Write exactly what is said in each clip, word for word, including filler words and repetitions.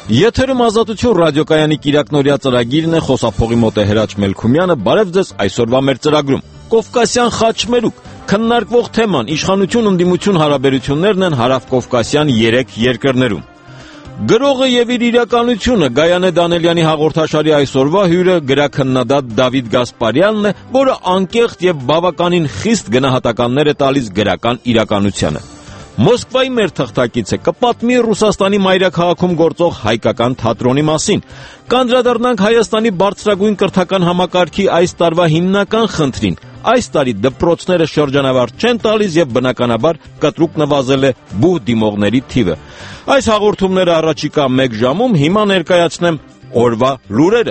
Եթերում Ազատություն ռադիոկայանի կիրակնօրյա ծրագիրն է, խոսափողի մոտ է Հրաչ Մելքումյանը, բարև ձեզ այսօրվա մեր ծրագրում։ Կովկասյան խաչմերուկ, քննարկվող թեման իշխանություն-ընդդիմություն հարաբերություններն են հարավկովկասյան երեք երկրներում։ Գրողը եւ իր իրականությունը Գայանե Դանելյանի հաղորդաշարի այսօրվա հյուրը գրաքննադատ Դավիթ Գասպարյանն է, որը անկեղծ եւ բավականին խիստ գնահատականներ է տալիս գրական իրականությանը։ Մոսկվայի մեր թղթակիցը կպատմի Ռուսաստանի մայրաքաղաքում գործող հայկական թատրոնի մասին։ Կանդրադառնանք Հայաստանի բարձրագույն կրթական համակարգի այս տարվա հիմնական խնդրին։ Այս տարի դպրոցները շրջանավար չեն տալիս եւ բնականաբար կտրուկ նվազել է բուհ դիմողների թիվը։ Այս հաղորդումները առաջիկա մեկ ժամում հիմա ներկայացնեմ օրվա լուրերը։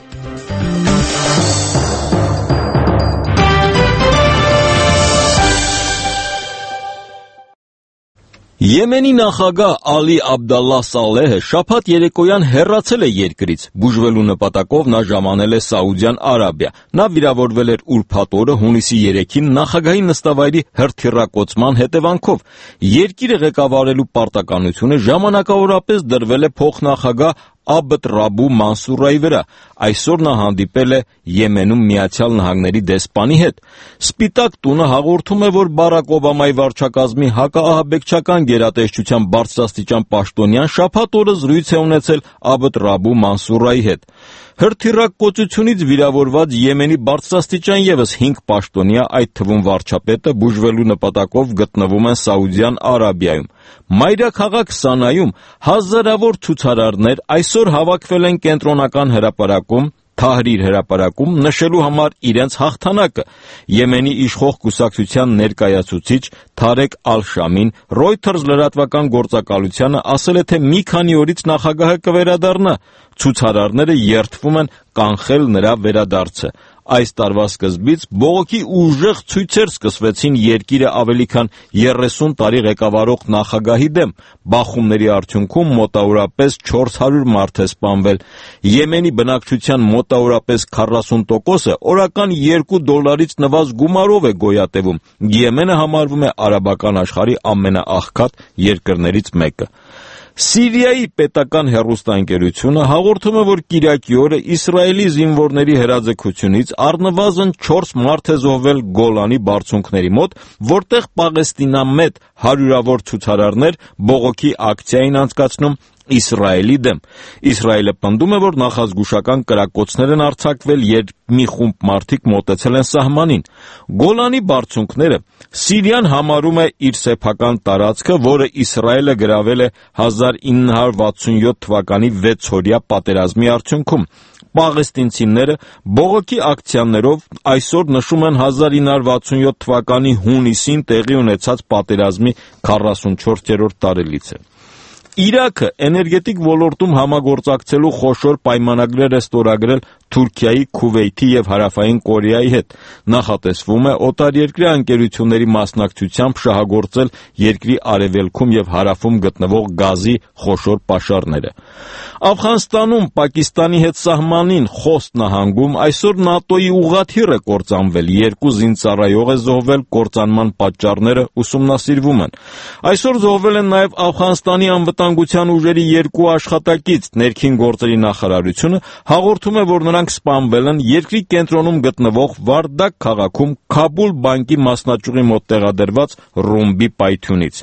Եմենի նախագահ Ալի Աբդալլահ Սալեհը շաբաթ երեկոյան հեռացել է երկրից, բուժվելու նպատակով նա ժամանել է Սաուդյան Արաբիա։ Նա վիրավորվել էր ուրբաթ օրը հունիսի երեքին նախագահի նստավայրի հրթիռակոծման հետևանքով։ Երկիրը ղեկավարելու պարտականությունը ժամանակավորապես դրվել է փոխնախագահ Աբդ Ռաբու Մանսուրայի վրա։ Այսօր նա հանդիպել է Եմենում Միացյալ Նահանգների դեսպանի հետ։ Սպիտակ տունը հաղորդում է, որ Բարակ Օբամայի վարչակազմի հակաահաբեկչական գերատեսչության բարձրաստիճան պաշտոնյան շաբաթ օրը զրույց է ունեցել Աբդ Ռաբու Մանսուրայի հետ։ Հրթիռակոծությունից վիրավորված Եմենի բարձրաստիճան ևս հինգ պաշտոնյա, այդ թվում վարչապետը, բուժվելու նպատակով գտնվում են Սաուդյան Արաբիայում։ Մայրաքաղաք Սանայում հազարավոր ցուցարարներ այսօր հավաքվել են կենտրոնական հրապարակում, Թահրիր հրապարակում, նշելու համար իրենց հաղթանակը։ Եմենի իշխող կուսակցության ներկայացուցիչ Թարեկ Ալ-Շամին Reuters լրատվական գործակալությանը ասել է, թե մի քանի օրից նախագահը կվերադառնա։ Ցուցարարները երդվում են կանխել նրա վերադարձը։ Այս տարվա սկզբից բողոքի ուժեղ ցույցեր սկսվեցին երկիրը ավելի քան երեսուն տարի ղեկավարող նախագահի դեմ։ Բախումների արդյունքում մոտավորապես չորս հարյուր մարդ է սպանվել։ Եմենի բնակչության մոտավորապես քառասուն տոկոսը օրական երկու դոլարից նվազ գումարով է գոյատևում։ Եմենը համարվում է արաբական աշխարհի ամենաաղքատ երկրներից մեկը։ Սիրիայի պետական հեռուստաընկերությունը հաղորդում է, որ կիրակի օրը Իսրայելի զինվորների հրաձգությունից առնվազն չորս մարդ է զոհվել Գոլանի բարձունքների մոտ, որտեղ պաղեստինամետ հարյուրավոր ցուցարարներ բողոքի ակցիա էին անցկացնում Իսրայելի դեմ։ Իսրայելը պնդում է, որ նախազգուշական կրակոցներ են արձակվել, երբ մի խումբ մարդիկ մոտեցել են սահմանին։ Գոլանի բարձունքները Սիրիան համարում է իր սեփական տարածքը, որը Իսրայելը գրավել է հազար ինը հարյուր վաթսունյոթ թվականի վեցօրյա պատերազմի արդյունքում։ Պաղեստինցիները բողոքի ակցիաներով այսօր նշում են հազար ինը հարյուր վաթսունյոթ թվականի հունիսին տեղի ունեցած պատերազմի քառասունչորսերորդ տարելիցը։ Իրաքը էներգետիկ ոլորտում համագործակցելու խոշոր պայմանագրեր է ստորագրել Թուրքիայի, Քուվեյթի եւ Հարավային Կորեայի հետ։ Նախատեսվում է օտարերկրյա ընկերությունների մասնակցությամբ շահագործել երկրի արևելքում եւ հարավում գտնվող գազի խոշոր պաշարները։ Աֆղանստանում Պակիստանի հետ սահմանին Խոստ նահանգում այսօր ՆԱՏՕ-ի ուղղաթիռ է կործանվել, երկու զինծառայող է զոհվել, կործանման պատճառները ուսումնասիրվում են։ Այսօր զոհվել են նաեւ Աֆղանստանի անվտանգության ուժերի երկու աշխատակից։ Ներքին գործերի նախարարությունը հաղորդում է, որ նրանք սպանվել են երկրի կենտրոնում գտնվող Վարդակ քաղաքում Քաբուլ բանկի մասնաճյուղի մոտ տեղադրված ռումբի պայթյունից։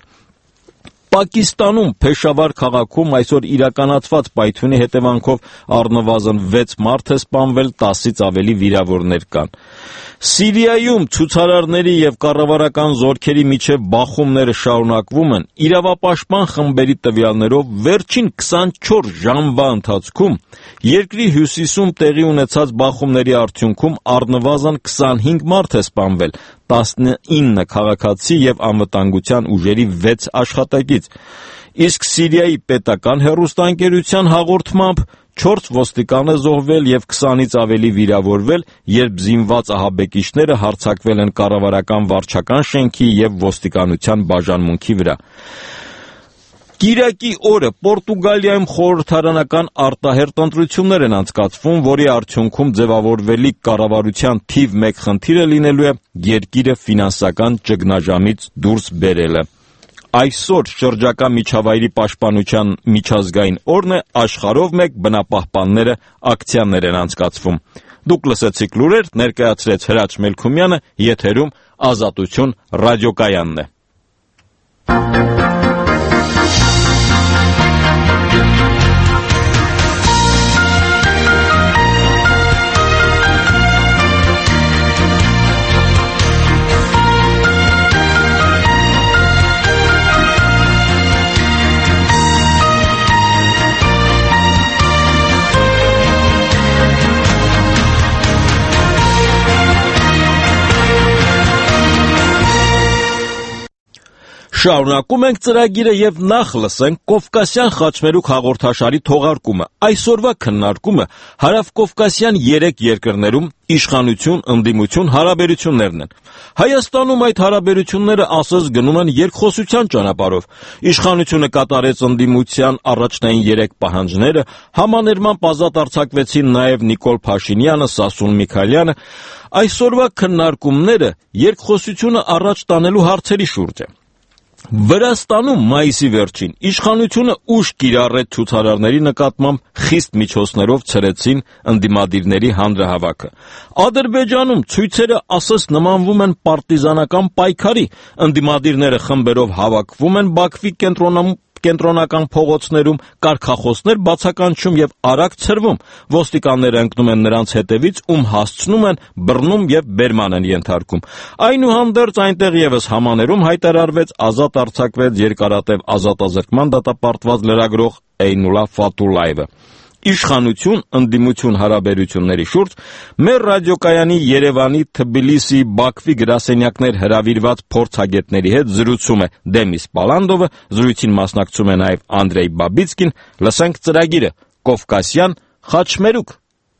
Պակիստանում Փեշավար քաղաքում այսօր իրականացված պայթյունի հետևանքով առնվազն վեց մարդ է սպանվել, տասից ավելի վիրավորներ կան։ Սիրիայում ցուցարարների եւ կառավարական զորքերի միջև բախումները շարունակվում են։ Իրավապաշտպան խմբերի տվյալներով վերջին քսանչորս ժամվա ընթացքում երկրի հյուսիսում տեղի ունեցած բախումների արդյունքում առնվազն քսանհինգ մարդ է սպանվել, տասնինը քաղաքացի եւ անվտանգության ուժերի վեց աշխատակից։ Իսկ Սիրիայի պետական հեռուստաընկերության հաղորդմամբ չորս ոստիկան է զոհվել եւ քսանից ավելի վիրավորվել, երբ զինված ահաբեկիչները հարձակվել են կառավարական վարչական շենքի եւ ոստիկանության բաժանմունքի վրա։ Կիրակի օրը Պորտուգալիայում խորհրդարանական արտահերթ ընտրություններ են անցկացվում, որի արդյունքում ձևավորվելիք կառավարության թիվ մեկ խնդիրը լինելու է երկիրը ֆինանսական ճգնաժամից դուրս բերելը։ Այսօր շրջակա միջավայրի պաշտպանության միջազգային օրն է, աշխարհով մեկ բնապահպանները ակցիաներ են անցկացվում։ Դուք լսեցիք լուրեր, ներկայացրեց Հրաչ Մելքումյանը, եթերում Ազատություն ռադիոկայանն է։ Շարունակում ենք ծրագիրը եւ նախ լսենք Կովկասյան խաչմերուկ հաղորդաշարի թողարկումը։ Այսօրվա քննարկումը հարավկովկասյան երեք երկրներում իշխանություն, ընդդիմություն հարաբերություններն են։ Հայաստանում այդ հարաբերությունները ասես գնում են երկխոսության ճանապարհով։ Իշխանությունը կատարեց ընդդիմության առաջնային երեք պահանջները, համաներմամբ ազատ արձակվեցին նաև Նիկոլ Փաշինյանը, Սասուն Միքայելյանը։ Այսօրվա քննարկումները երկխոսությունը առաջ տանելու հարցերի շուրջ է։ Վրաստանում մայիսի վերջին իշխանությունը ուժ կիրառեց ցուցարարների նկատմամբ խիստ միջոցներով ցրեցին ընդդիմադիրների հանրահավաքը։ Ադրբեջանում ցույցերը ասես նմանվում են պարտիզանական պայքարի, ընդդիմադիրները խմբերով հավաքվում են Բաքվի կենտրոնում կենտրոնական փողոցներում, կարգախոսներ բացականչում եւ արագ ցրվում, ոստիկանները ընկնում են նրանց հետևից, ում հասցնում են, բռնում եւ բերման են ենթարկում։ Այնուհանդերձ այնտեղ եւս համաներում հայտարարվեց ազատ արձակվեց երկարատև ազատազրկման դատապարտված լրագրող Էյնուլա Ֆաթուլլայևը։ Իշխանություն, ընդդիմություն հարաբերությունների շուրջ մեր ռադիոկայանի Երևանի, Թբիլիսի, Բաքվի գրասենյակներ հրավիրված փորձագետների հետ զրուցում է Դեմիս Պալանդովը, զրույցին մասնակցում է նաև Անդրեյ Բաբիցկին, լսենք ծրագիրը Կովկասյան խաչմերուկ։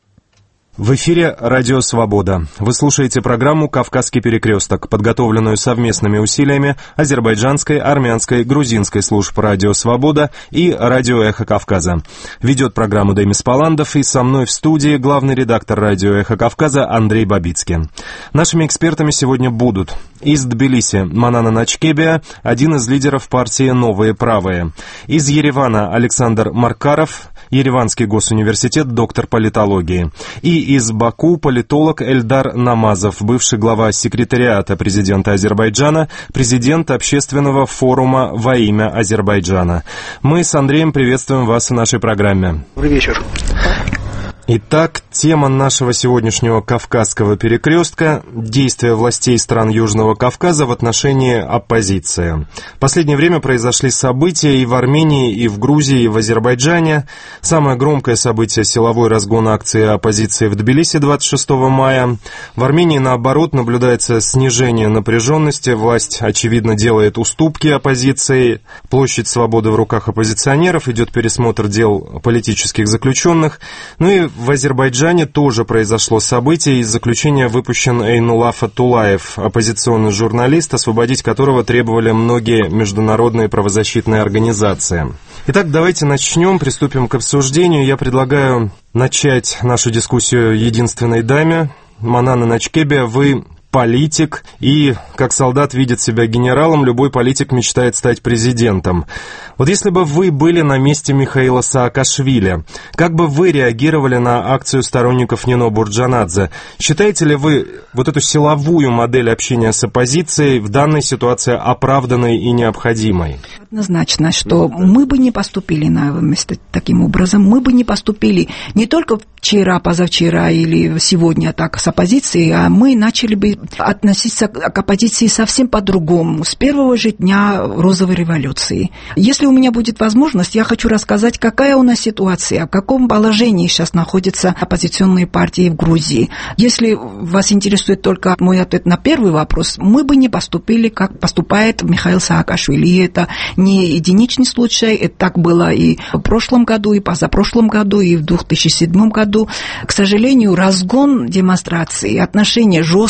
В эфире «Радио Свобода». Вы слушаете программу «Кавказский перекресток», подготовленную совместными усилиями азербайджанской, армянской, грузинской служб «Радио Свобода» и «Радио Эхо Кавказа». Ведет программу Демис Паландов, и со мной в студии главный редактор «Радио Эхо Кавказа» Андрей Бабицкин. Нашими экспертами сегодня будут из Тбилиси Манана Начкебия, один из лидеров партии «Новые правые». Из Еревана Александр Маркаров, Ереванский госуниверситет, доктор политологии. И из Баку политолог Эльдар Намазов, бывший глава секретариата президента Азербайджана, президент общественного форума «Во имя Азербайджана». Мы с Андреем приветствуем вас в нашей программе. Добрый вечер. Итак, тема нашего сегодняшнего Кавказского перекрестка – действия властей стран Южного Кавказа в отношении оппозиции. В последнее время произошли события и в Армении, и в Грузии, и в Азербайджане. Самое громкое событие – силовой разгон акции оппозиции в Тбилиси двадцать шестого мая. В Армении, наоборот, наблюдается снижение напряженности. Власть, очевидно, делает уступки оппозиции. Площадь свободы в руках оппозиционеров, идет пересмотр дел политических заключенных. Ну и в Азербайджане тоже произошло событие. Из заключения выпущен Эйнулла Фатуллаев, оппозиционный журналист, освободить которого требовали многие международные правозащитные организации. Итак, давайте начнем, приступим к обсуждению. Я предлагаю начать нашу дискуссию единственной даме. Манана Начкебия, вы политик, и как солдат видит себя генералом, любой политик мечтает стать президентом. Вот если бы вы были на месте Михаила Саакашвили, как бы вы реагировали на акцию сторонников Нино Бурджанадзе? Считаете ли вы вот эту силовую модель общения с оппозицией в данной ситуации оправданной и необходимой? Однозначно, что мы бы не поступили на место таким образом, мы бы не поступили не только вчера, позавчера или сегодня так с оппозицией, а мы начали бы относиться к оппозиции совсем по-другому, с первого же дня розовой революции. Если у меня будет возможность, я хочу рассказать, какая у нас ситуация, в каком положении сейчас находятся оппозиционные партии в Грузии. Если вас интересует только мой ответ на первый вопрос, мы бы не поступили, как поступает Михаил Саакашвили. И это не единичный случай, это так было и в прошлом году, и позапрошлом году, и в две тысячи седьмом году. К сожалению, разгон демонстраций, отношение жесткое,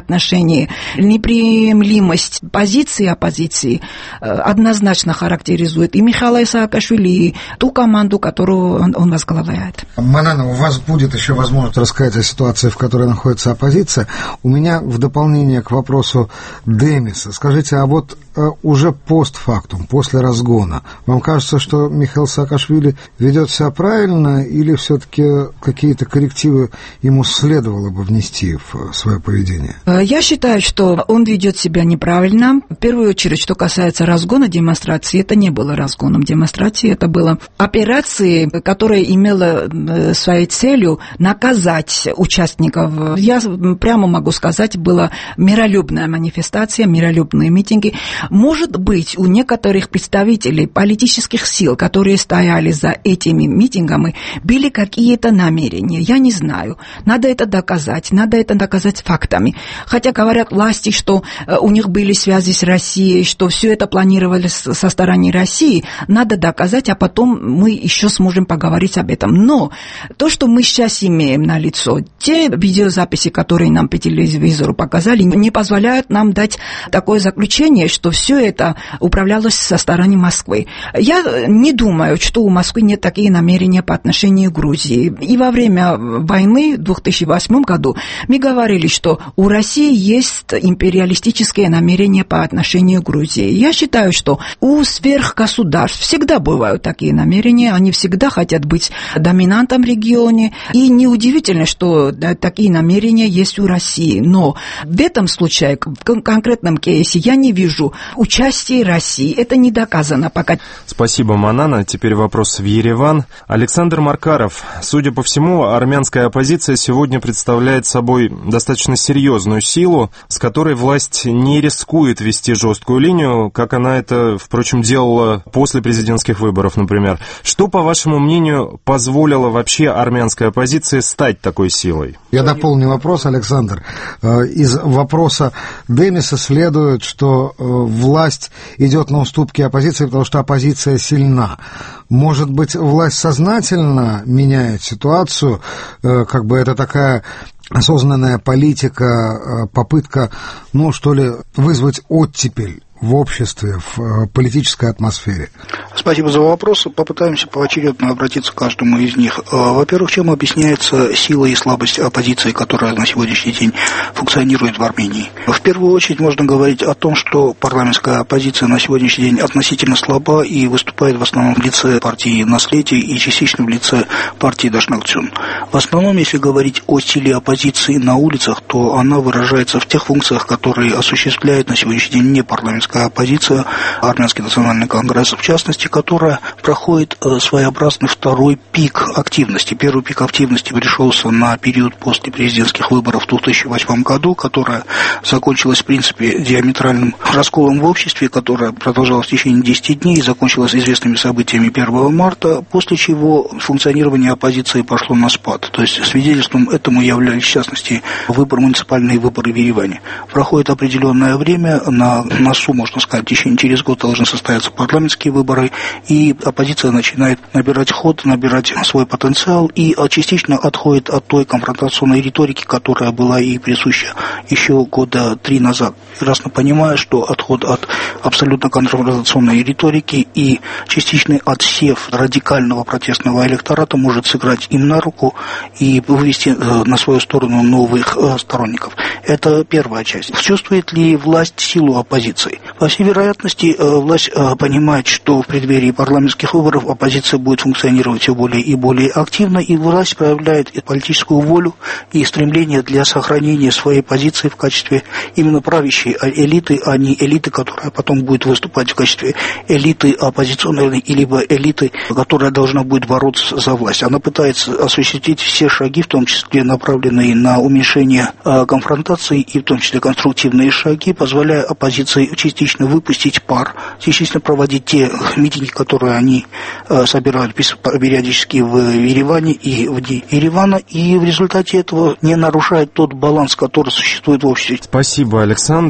отношении неприемлемость позиции оппозиции однозначно характеризует и Михаила Саакашвили, и ту команду, которую он, он возглавляет. Манана, у вас будет еще возможность рассказать о ситуации, в которой находится оппозиция. У меня в дополнение к вопросу Демиса. Скажите, а вот уже постфактум, после разгона, вам кажется, что Михаил Саакашвили ведет себя правильно, или все-таки какие-то коррективы ему следовало бы внести в свое поведение? Я считаю, что он ведет себя неправильно. В первую очередь, что касается разгона демонстрации, это не было разгоном демонстрации, это было операцией, которая имела своей целью наказать участников. Я прямо могу сказать, была миролюбная манифестация, миролюбные митинги. Может быть, у некоторых представителей политических сил, которые стояли за этими митингами, были какие-то намерения. Я не знаю. Надо это доказать. Надо это доказать фактами. Хотя говорят власти, что у них были связи с Россией, что все это планировалось со стороны России. Надо доказать, а потом мы еще сможем поговорить об этом. Но то, что мы сейчас имеем на лицо, те видеозаписи, которые нам по телевизору показали, не позволяют нам дать такое заключение, что все это управлялось со стороны Москвы. Я не думаю, что у Москвы нет такие намерения по отношению к Грузии. И во время войны в две тысячи восьмом году мы говорили, что у России есть империалистические намерения по отношению к Грузии. Я считаю, что у сверхгосударств всегда бывают такие намерения, они всегда хотят быть доминантом в регионе, и неудивительно, что такие намерения есть у России. Но в этом случае, в конкретном кейсе, я не вижу участия России. Это не доказано пока. Спасибо, Манана. Теперь вопрос в Ереван. Александр Маркаров. Судя по всему, армянская оппозиция сегодня представляет собой достаточно серьезную силу, с которой власть не рискует вести жесткую линию, как она это, впрочем, делала после президентских выборов, например. Что, по вашему мнению, позволило вообще армянской оппозиции стать такой силой? Я дополню вопрос, Александр. Из вопроса Демиса следует, что власть идет на уступки оппозиции, потому что оппозиция сильна. Может быть, власть сознательно меняет ситуацию, как бы это такая осознанная политика, попытка, ну, что ли, вызвать оттепель в обществе, в политической атмосфере? Спасибо за вопросы. Попытаемся поочередно обратиться к каждому из них. Во-первых, чем объясняется сила и слабость оппозиции, которая на сегодняшний день функционирует в Армении? В первую очередь можно говорить о том, что парламентская оппозиция на сегодняшний день относительно слаба и выступает в основном в лице партии «Наследие» и частично в лице партии «Дашнактюн». В основном, если говорить о силе оппозиции на улицах, то она выражается в тех функциях, которые осуществляет на сегодняшний день не парламентская оппозиция, Армянский национальный конгресс, в частности, которая проходит своеобразный второй пик активности. Первый пик активности пришелся на период после президентских выборов в две тысячи восьмом году, которая закончилась, в принципе, диаметральным расколом в обществе, которая продолжалась в течение десяти дней и закончилась известными событиями первого марта, после чего функционирование оппозиции пошло на спад. То есть свидетельством этому являлись, в частности, выборы, муниципальные выборы в Ереване. Проходит определенное время, на носу, можно сказать, в течение через год должны состояться парламентские выборы, и оппозиция начинает набирать ход, набирать свой потенциал и частично отходит от той конфронтационной риторики, которая была и присуща еще года три назад. Прекрасно понимая, что отход от абсолютно конфронтационной риторики и частичный отсев радикального протестного электората может сыграть им на руку и вывести на свою сторону новых сторонников. Это первая часть. Чувствует ли власть силу оппозиции? По всей вероятности, власть понимает, что в преддверии парламентских выборов оппозиция будет функционировать все более и более активно, и власть проявляет и политическую волю и стремление для сохранения своей позиции в качестве именно правящей элиты, а не элиты, которая потом будет выступать в качестве элиты оппозиционной, либо элиты, которая должна будет бороться за власть. Она пытается осуществить все шаги, в том числе направленные на уменьшение конфронтации, и в том числе конструктивные шаги, позволяя оппозиции частично выпустить пар, частично проводить те митинги, которые они э, собирают периодически в Ереване и вне Еревана, и в результате этого не нарушает тот баланс, который существует в обществе. Спасибо, Александр.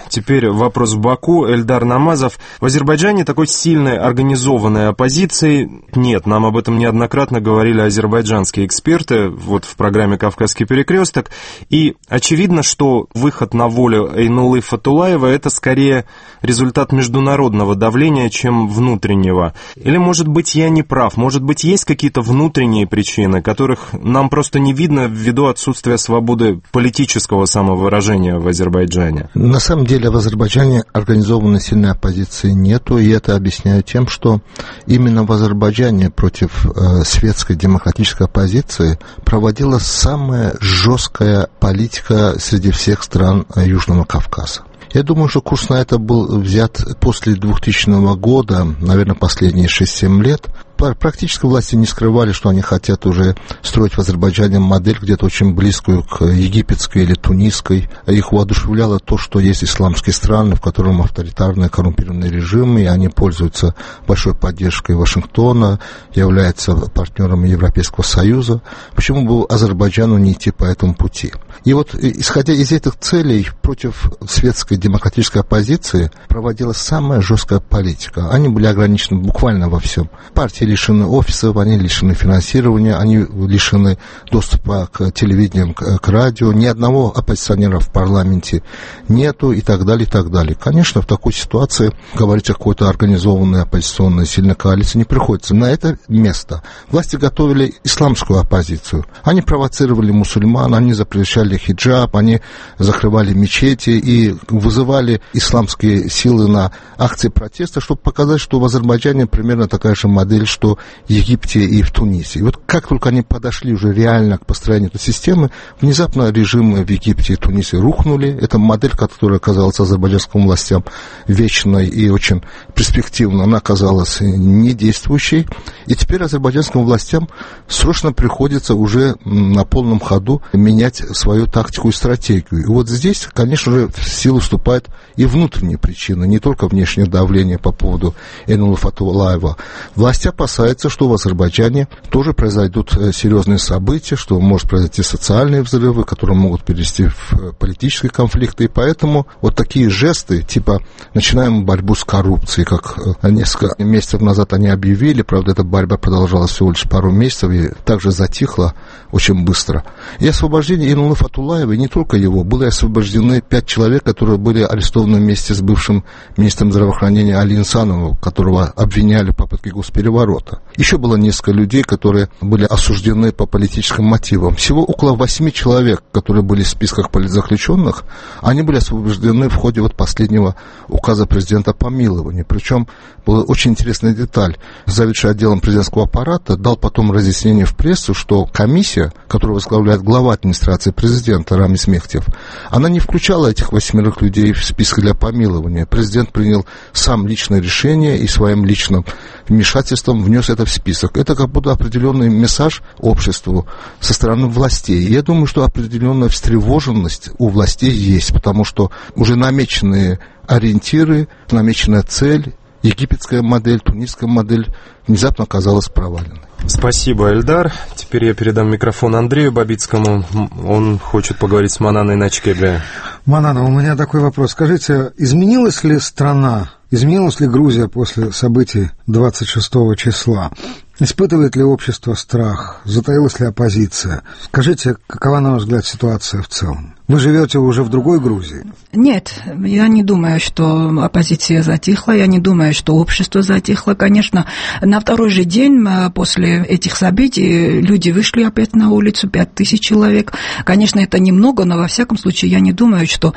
теперь вопрос в Баку. Эльдар Намазов. В Азербайджане такой сильной организованной оппозиции нет. Нам об этом неоднократно говорили азербайджанские эксперты вот в программе «Кавказский перекресток». И очевидно, что выход на волю Эйнуллы Фатуллаева — это скорее результат международного давления, чем внутреннего. Или, может быть, я не прав? Может быть, есть какие-то внутренние причины, которых нам просто не видно ввиду отсутствия свободы политического самовыражения в Азербайджане? На самом деле в Азербайджане организованной сильной оппозиции нету, и это объясняю тем, что именно в Азербайджане против э, светской демократической оппозиции проводилась самая жесткая политика среди всех стран Южного Кавказа. Я думаю, что курс на это был взят после двухтысячного года, наверное, последние шесть-семь лет. Практически власти не скрывали, что они хотят уже строить в Азербайджане модель где-то очень близкую к египетской или тунисской. Их воодушевляло то, что есть исламские страны, в которых авторитарные коррумпированные режимы, и они пользуются большой поддержкой Вашингтона, являются партнерами Европейского Союза. Почему бы Азербайджану не идти по этому пути? И вот, исходя из этих целей, против светской демократической оппозиции проводилась самая жесткая политика. Они были ограничены буквально во всем. Партии лишены офисов, они лишены финансирования, они лишены доступа к телевидению, к, к радио, ни одного оппозиционера в парламенте нету и так далее, и так далее. Конечно, в такой ситуации говорить о какой-то организованной оппозиционной сильной коалиции не приходится. На это место власти готовили исламскую оппозицию. Они провоцировали мусульман, они запрещали хиджаб, они закрывали мечети и вызывали исламские силы на акции протеста, чтобы показать, что в Азербайджане примерно такая же модель, что в Египте и в Тунисе. И вот как только они подошли уже реально к построению этой системы, внезапно режимы в Египте и Тунисе рухнули. Это модель, которая оказалась азербайджанским властям вечной и очень перспективной, она оказалась недействующей. И теперь азербайджанским властям срочно приходится уже на полном ходу менять свою тактику и стратегию. И вот здесь, конечно же, в силу вступают и внутренние причины, не только внешнее давление по поводу Эйнуллы Фатуллаева. Власти опасаются, что в Азербайджане тоже произойдут серьезные события, что может произойти социальные взрывы, которые могут перевести в политические конфликты. И поэтому вот такие жесты, типа начинаем борьбу с коррупцией, как несколько месяцев назад они объявили, правда, эта борьба продолжалась всего лишь пару месяцев и также затихла очень быстро. И освобождение Эйнуллы Фатуллаевой, не только его, были освобождены пять человек, которые были арестованы вместе с бывшим министром здравоохранения Али Инсановым, которого обвиняли в попытке госпереворота. Еще было несколько людей, которые были осуждены по политическим мотивам. Всего около восьми человек, которые были в списках политзаключенных, они были освобождены в ходе вот последнего указа президента о помиловании. Причем была очень интересная деталь. Заведующий отделом президентского аппарата дал потом разъяснение в прессу, что комиссия, которую возглавляет глава администрации президента Рамис Мехтиев, она не включала этих восьмерых людей в список для помилования. Президент принял сам личное решение и своим личным вмешательством внес это в список. Это как будто определенный месседж обществу со стороны властей. И я думаю, что определенная встревоженность у властей есть, потому что уже намеченные ориентиры, намеченная цель, египетская модель, тунисская модель внезапно оказалась проваленной. Спасибо, Эльдар. Теперь я передам микрофон Андрею Бабицкому. Он хочет поговорить с Мананой Начкебе. Манана, у меня такой вопрос. Скажите, изменилась ли страна, изменилась ли Грузия после событий двадцать шестого числа? Испытывает ли общество страх? Затаилась ли оппозиция? Скажите, какова, на ваш взгляд, ситуация в целом? Вы живете уже в другой Грузии? Нет, я не думаю, что оппозиция затихла, я не думаю, что общество затихло. Конечно, на второй же день после этих событий люди вышли опять на улицу, пять тысяч человек. Конечно, это немного, но во всяком случае я не думаю, что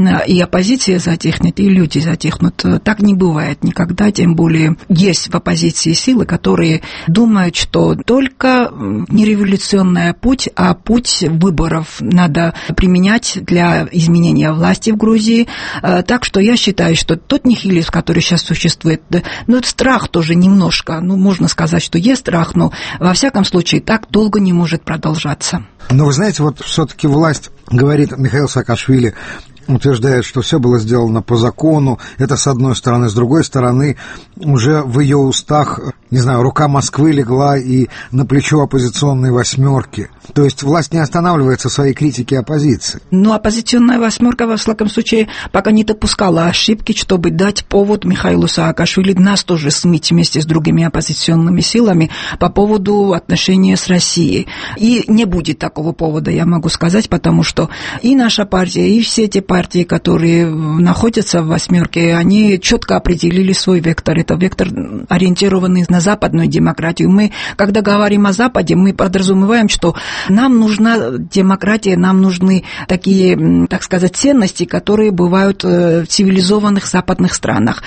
и оппозиция затихнет, и люди затихнут. Так не бывает никогда, тем более есть в оппозиции силы, которые думают, что только не революционный путь, а путь выборов надо применять для изменения власти в Грузии. Так что я считаю, что тот нихилизм, который сейчас существует, ну, это страх тоже немножко, ну, можно сказать, что есть страх, но во всяком случае так долго не может продолжаться. Но вы знаете, вот все-таки власть, говорит Михаил Саакашвили, утверждает, что все было сделано по закону. Это с одной стороны. С другой стороны, уже в ее устах, не знаю, рука Москвы легла и на плечо оппозиционной восьмерки. То есть власть не останавливается в своей критике оппозиции. Но оппозиционная восьмерка, во всяком случае, пока не допускала ошибки, чтобы дать повод Михаилу Саакашвили нас тоже смыть вместе с другими оппозиционными силами по поводу отношения с Россией. И не будет такого повода, я могу сказать, потому что и наша партия, и все те партии, которые находятся в восьмерке, они четко определили свой вектор. Это вектор, ориентированный на западную демократию. Мы, когда говорим о Западе, мы подразумеваем, что нам нужна демократия, нам нужны такие, так сказать, ценности, которые бывают в цивилизованных западных странах.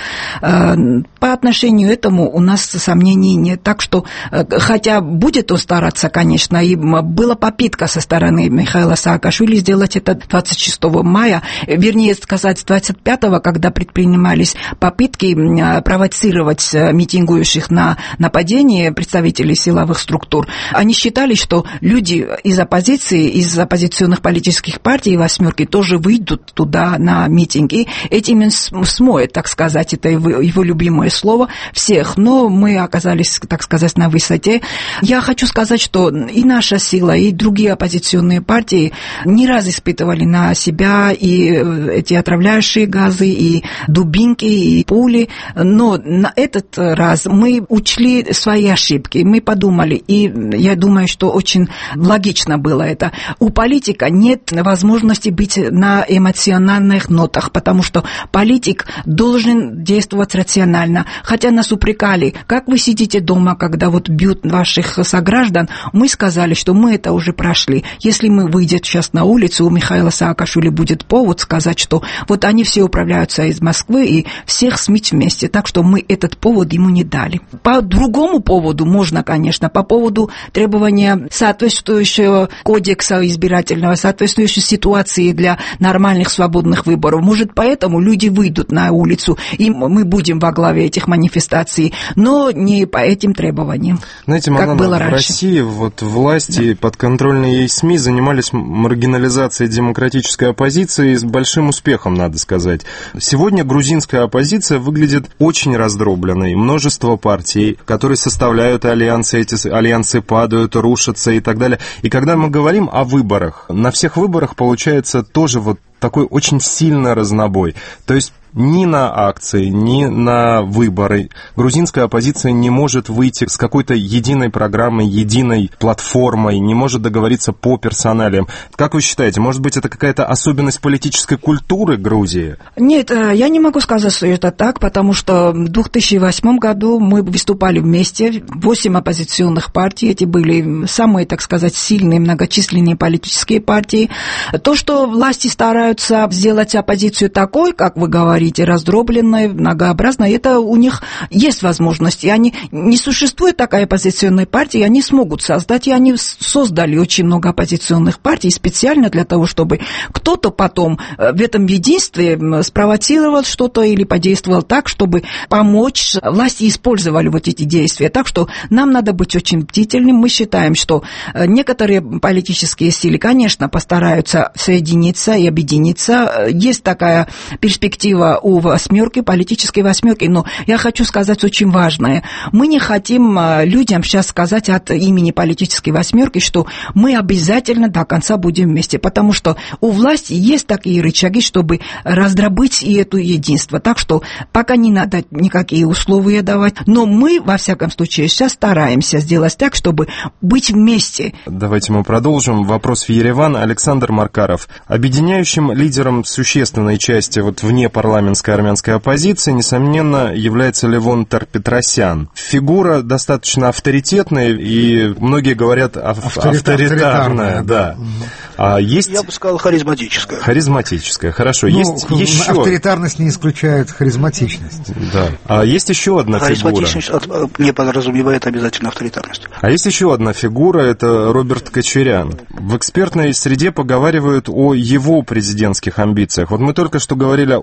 По отношению к этому у нас сомнений нет. Так что, хотя будет он стараться, конечно, и была попытка со стороны Михаила Саакашвили сделать это двадцать шестого мая, вернее сказать, двадцать пятого, когда предпринимались попытки провоцировать митингующих на нападение представителей силовых структур. Они считали, что люди из оппозиции, из оппозиционных политических партий восьмерки тоже выйдут туда на митинги. Этим смоет, так сказать, это его, его любимое слово, всех. Но мы оказались, так сказать, на высоте. Я хочу сказать, что и наша сила, и другие оппозиционные партии не раз испытывали на себя и эти отравляющие газы, и дубинки, и пули. Но на этот раз мы учли свои ошибки. Мы подумали, и я думаю, что очень логично было это. У политика нет возможности быть на эмоциональных нотах, потому что политик должен действовать рационально. Хотя нас упрекали, как вы сидите дома, когда вот бьют ваших сограждан, мы сказали, что мы это уже прошли. Если мы выйдем сейчас на улицу, у Михаила Саакашвили будет повод сказать, что вот они все управляются из Москвы и всех смыть вместе. Так что мы этот повод ему не дали. По другому поводу можно, конечно, по поводу требования соответствующего кодекса избирательного, соответствующей ситуации для нормальных свободных выборов. Может, поэтому люди выйдут на улицу, и мы будем во главе этих манифестаций, но не по этим требованиям. Знаете, как Манана, было в раньше. России вот власти, подконтрольные ей СМИ занимались маргинализацией демократической оппозиции с большим успехом, надо сказать. Сегодня грузинская оппозиция выглядит очень раздробленной. Множество партий, которые составляют альянсы, эти альянсы падают, рушатся и так далее. И когда мы говорим о выборах, на всех выборах получается тоже вот такой очень сильный разнобой. То есть ни на акции, ни на выборы грузинская оппозиция не может выйти с какой-то единой программой, единой платформой, не может договориться по персоналиям. Как вы считаете, может быть, это какая-то особенность политической культуры Грузии? Нет, я не могу сказать, что это так, потому что в две тысячи восьмом году мы выступали вместе, восемь оппозиционных партий, эти были самые, так сказать, сильные, многочисленные политические партии. То, что власти стараются сделать оппозицию такой, как вы говорите, раздробленной, многообразной, это у них есть возможность. И они, не существует такая оппозиционной партии, они смогут создать, и они создали очень много оппозиционных партий специально для того, чтобы кто-то потом в этом единстве спровоцировал что-то или подействовал так, чтобы помочь власти использовали вот эти действия. Так что нам надо быть очень бдительным. Мы считаем, что некоторые политические силы, конечно, постараются соединиться и объединиться. Есть такая перспектива у восьмерки, политической восьмерки, но я хочу сказать очень важное. Мы не хотим людям сейчас сказать от имени политической восьмерки, что мы обязательно до конца будем вместе, потому что у власти есть такие рычаги, чтобы раздробить и это единство. Так что пока не надо никакие условия давать, но мы, во всяком случае, сейчас стараемся сделать так, чтобы быть вместе. Давайте мы продолжим. Вопрос в Ереван. Александр Маркаров. Объединяющим лидером существенной части вот вне парламентской армянской оппозиции, несомненно, является Левон Тер-Петросян. Фигура достаточно авторитетная, и многие говорят ав- авторитарная. авторитарная да. А есть... Я бы сказал, харизматическая. Харизматическая, хорошо. Ну, есть еще... Авторитарность не исключает харизматичность. Да. А есть еще одна фигура. Харизматичность от, не подразумевает обязательно авторитарность. А есть еще одна фигура, это Роберт Кочурян. В экспертной среде поговаривают о его президентских амбициях. Вот мы только что говорили о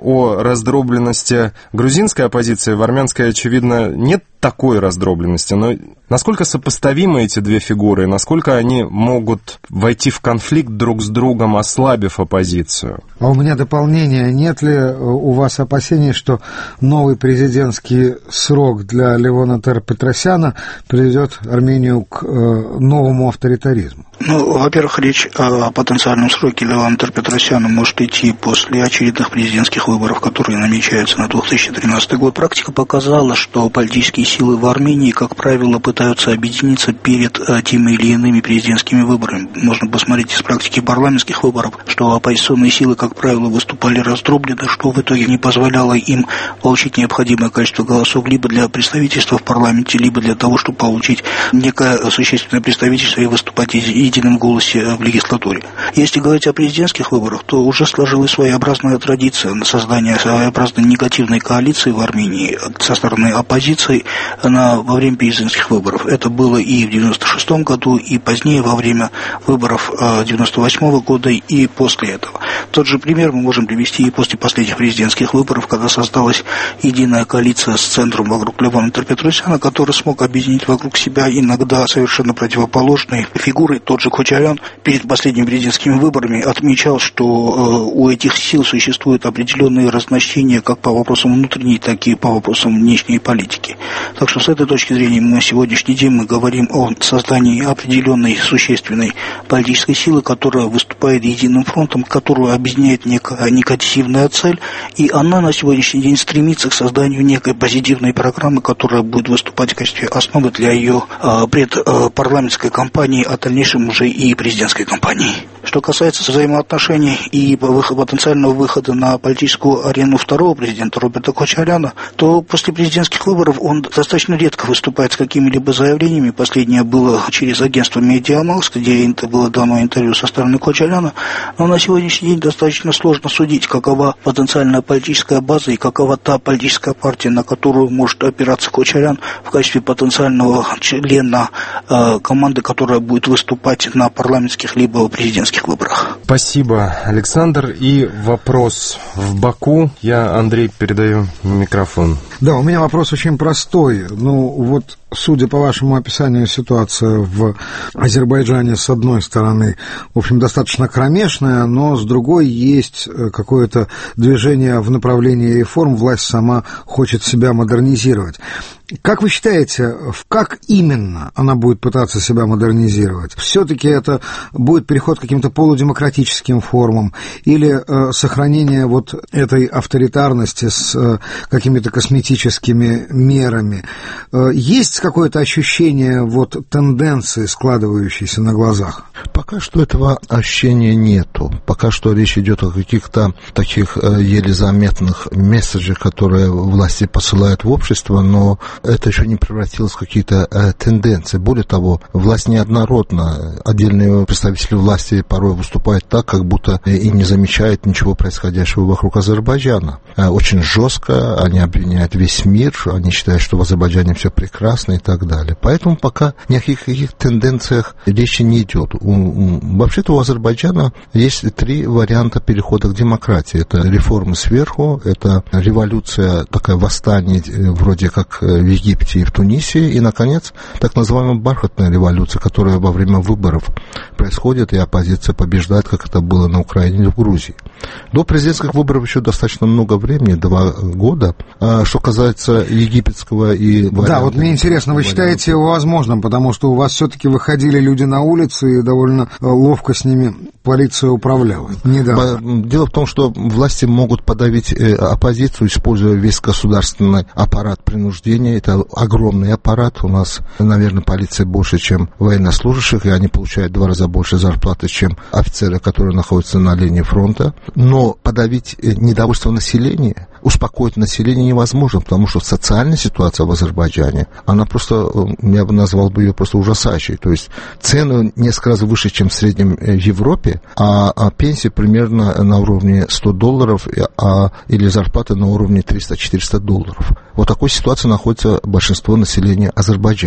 раздробленности грузинской оппозиции, в армянской, очевидно, нет такой раздробленности. Но насколько сопоставимы эти две фигуры, насколько они могут войти в конфликт друг с другом, ослабив оппозицию? А у меня дополнение. Нет ли у вас опасений, что новый президентский срок для Левона Тер-Петросяна приведет Армению к новому авторитаризму? Ну, во-первых, речь о потенциальном сроке Левона Тер-Петросяна может идти после очередных президентских выборов, которые намечаются на две тысячи тринадцатый год. Практика показала, что политические силы в Армении, как правило, пытаются объединиться перед теми или иными президентскими выборами. Можно посмотреть из практики парламентских выборов, что оппозиционные силы, как правило, выступали раздробленно, что в итоге не позволяло им получить необходимое количество голосов либо для представительства в парламенте, либо для того, чтобы получить некое существенное представительство и выступать в едином голосе в легислатуре. Если говорить о президентских выборах, то уже сложилась своеобразная традиция на создание своеобразной негативной коалиции в Армении со стороны оппозиции на, во время президентских выборов. Это было и в девяносто шестом году, и позднее во время выборов девяносто восьмого года, и после этого. Тот же пример мы можем привести и после последних президентских выборов, когда создалась единая коалиция с центром вокруг Левона Тер-Петросяна, который смог объединить вокруг себя иногда совершенно противоположные фигуры. Тот же Кочарян перед последними президентскими выборами отмечал, что э, у этих сил существуют определенные разночтения как по вопросам внутренней, так и по вопросам внешней политики. Так что с этой точки зрения мы на сегодняшний день мы говорим о создании определенной существенной политической силы, которая выступает единым фронтом, которую объединяет некая негативная цель, и она на сегодняшний день стремится к созданию некой позитивной программы, которая будет выступать в качестве основы для ее э, предпарламентской кампании, а в дальнейшем уже и президентской кампании. Что касается взаимоотношений и потенциального выхода на политическую арену второго президента Роберта Кочаряна, то после президентских выборов он достаточно редко выступает с какими-либо заявлениями. Последнее было через агентство «Медиамакс», где было дано интервью со стороны Кочаряна. Но на сегодняшний день достаточно сложно судить, какова потенциальная политическая база и какова та политическая партия, на которую может опираться Кочарян в качестве потенциального члена э, команды, которая будет выступать на парламентских либо президентских выборах. Спасибо, Александр. И вопрос в Баку. Я, Андрей, передаю микрофон. Да, у меня вопрос очень простой. Ну, вот, судя по вашему описанию, ситуация в Азербайджане, с одной стороны, в общем, достаточно кромешная, но с другой есть какое-то движение в направлении реформ, власть сама хочет себя модернизировать. Как вы считаете, как именно она будет пытаться себя модернизировать? Все-таки это будет переход к каким-то полудемократическим формам или э, сохранение вот этой авторитарности с э, какими-то косметическими мерами? Э, есть какое-то ощущение вот тенденции, складывающейся на глазах? Пока что этого ощущения нету. Пока что речь идет о каких-то таких э, еле заметных месседжах, которые власти посылают в общество, но это еще не превратилось в какие-то э, тенденции. Более того, власть неоднородна. Отдельные представители власти порой выступают так, как будто и не замечают ничего происходящего вокруг Азербайджана. Э, очень жестко, они обвиняют весь мир, они считают, что в Азербайджане все прекрасно и так далее. Поэтому пока ни о каких тенденциях речи не идет. У, у, вообще-то у Азербайджана есть три варианта перехода к демократии. Это реформы сверху, это революция, такое восстание вроде как в Египте и в Тунисе, и, наконец, так называемая бархатная революция, которая во время выборов происходит, и оппозиция побеждает, как это было на Украине или в Грузии. До президентских выборов еще достаточно много времени, два года. А что касается египетского и варианта... Да, вот мне интересно, вы считаете его возможным, потому что у вас все-таки выходили люди на улицы, и довольно ловко с ними полиция управляла. Недавно. Дело в том, что власти могут подавить оппозицию, используя весь государственный аппарат принуждения. Это огромный аппарат. У нас, наверное, полиция больше, чем военнослужащих, и они получают в два раза больше зарплаты, чем офицеры, которые находятся на линии фронта. Но подавить недовольство населения, успокоить население невозможно, потому что социальная ситуация в Азербайджане, она просто, я бы назвал бы ее просто ужасающей. То есть цены несколько раз выше, чем в среднем в Европе, а, а пенсии примерно на уровне сто долларов, а, или зарплаты на уровне триста-четыреста долларов. Вот в такой ситуации находится большинство населения Азербайджана.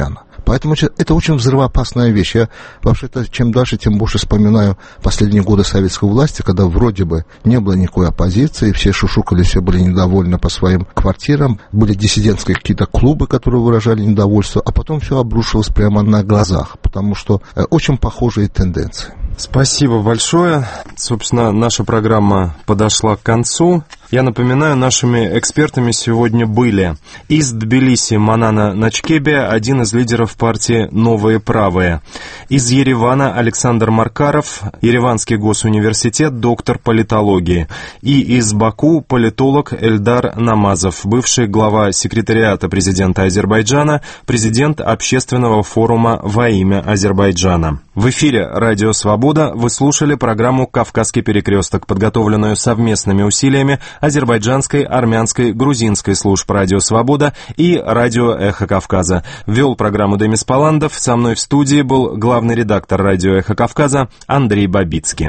Поэтому это очень взрывоопасная вещь. Я вообще-то чем дальше, тем больше вспоминаю последние годы советской власти, когда вроде бы не было никакой оппозиции, все шушукали, все были недовольны по своим квартирам, были диссидентские какие-то клубы, которые выражали недовольство, а потом все обрушилось прямо на глазах, потому что очень похожие тенденции. Спасибо большое. Собственно, наша программа подошла к концу. Я напоминаю, нашими экспертами сегодня были из Тбилиси Манана Начкебе, один из лидеров партии «Новые правые». Из Еревана Александр Маркаров, Ереванский госуниверситет, доктор политологии. И из Баку политолог Эльдар Намазов, бывший глава секретариата президента Азербайджана, президент общественного форума «Во имя Азербайджана». В эфире «Радио Свобода» вы слушали программу «Кавказский перекресток», подготовленную совместными усилиями азербайджанской, армянской, грузинской служб «Радио Свобода» и «Радио Эхо Кавказа». Вел программу Демис Паландов, со мной в студии был главный редактор «Радио Эхо Кавказа» Андрей Бабицкий.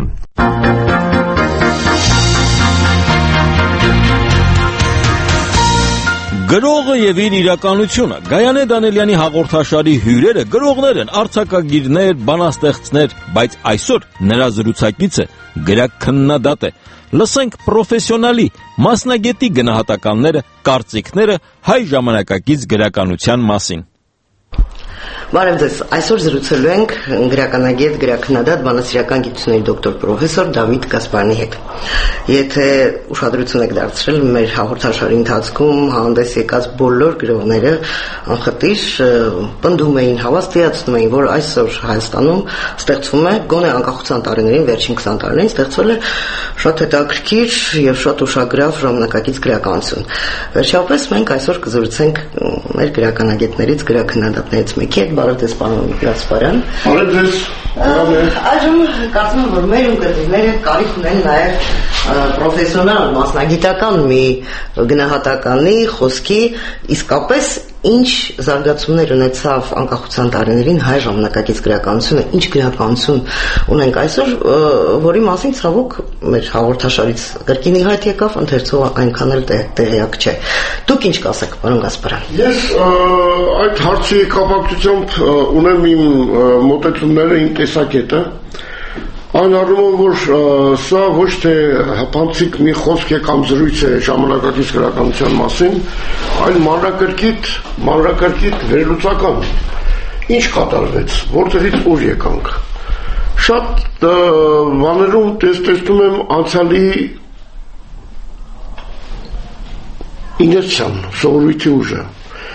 Գրողը եւ իր իրականությունը Գայանե Դանելյանի հաղորդաշարի հյուրերը գրողներ են, արձակագիրներ, բանաստեղծներ, բայց այսօր նրա զրուցակիցը գրաքննադատ է։ Լսենք պրոֆեսիոնալի, մասնագետի գնահատականները, կարծիքները հայ ժամանակակից գրականության մասին։ Բարև ձեզ, այսօր զրուցելու ենք գրականագետ, գրաքննադատ, բանասիրական գիտությունների դոկտոր պրոֆեսոր Դավիթ Գասպարյանի հետ։ Եթե ուշադրություն եք դարձրել մեր հաղորդաշարի ընթացքում հանդես եկած բոլոր գրողները անխտիր պնդում էին, հավաստիացնում էին, որ այսօր Հայաստանում ստեղծվում է, գոնե անկախության տարիներին, վերջին քսան տարիներին ստեղծվել է շատ հետաքրքիր եւ շատ ուշագրավ ժամանակակից գրականություն։ Վերջապես մենք այսօր կզրուցենք մեր գրականագետներից, գրաքննադատներից մեկի հետ։ Բարև ձեզ, պարոն Գասպարյան։ Բարև ձեզ։ Այժմ կարծում եմ, որ մեր ունկնդիրները կարիք ունեն նաև պրոֆեսիոնալ, մասնագիտական մի գնահատականի, խոսքի, իսկապես ինչ զարգացումներ ունեցավ անկախության տարիներին հայ ժամանակակից գրականությունը, ինչ գրականություն ունենք այսօր, որի մասին ցավոք մեր հաղորդաշարից կրկին ի հայտ եկավ, ընթերցողը այնքան էլ տեղյակ չէ։ Դուք ինչ կասեք, պարոն Գասպարյան։ Ես այդ հարցի կապակցությամբ ունեմ իմ մոտեցումները, իմ տեսակետը, այն առումով, որ սա ոչ թե հպանցիկ մի խոսք է կամ զրույց է ժամանակակից գրականության մասին, այլ մանրակրկիտ, մանրակրկիտ վերլուծական։ Ինչ կատարվեց, որտեղից ուր եկանք։ Շատ բաներում տեսնում եմ անցյալի իներցիան, սովորույթի ուժը։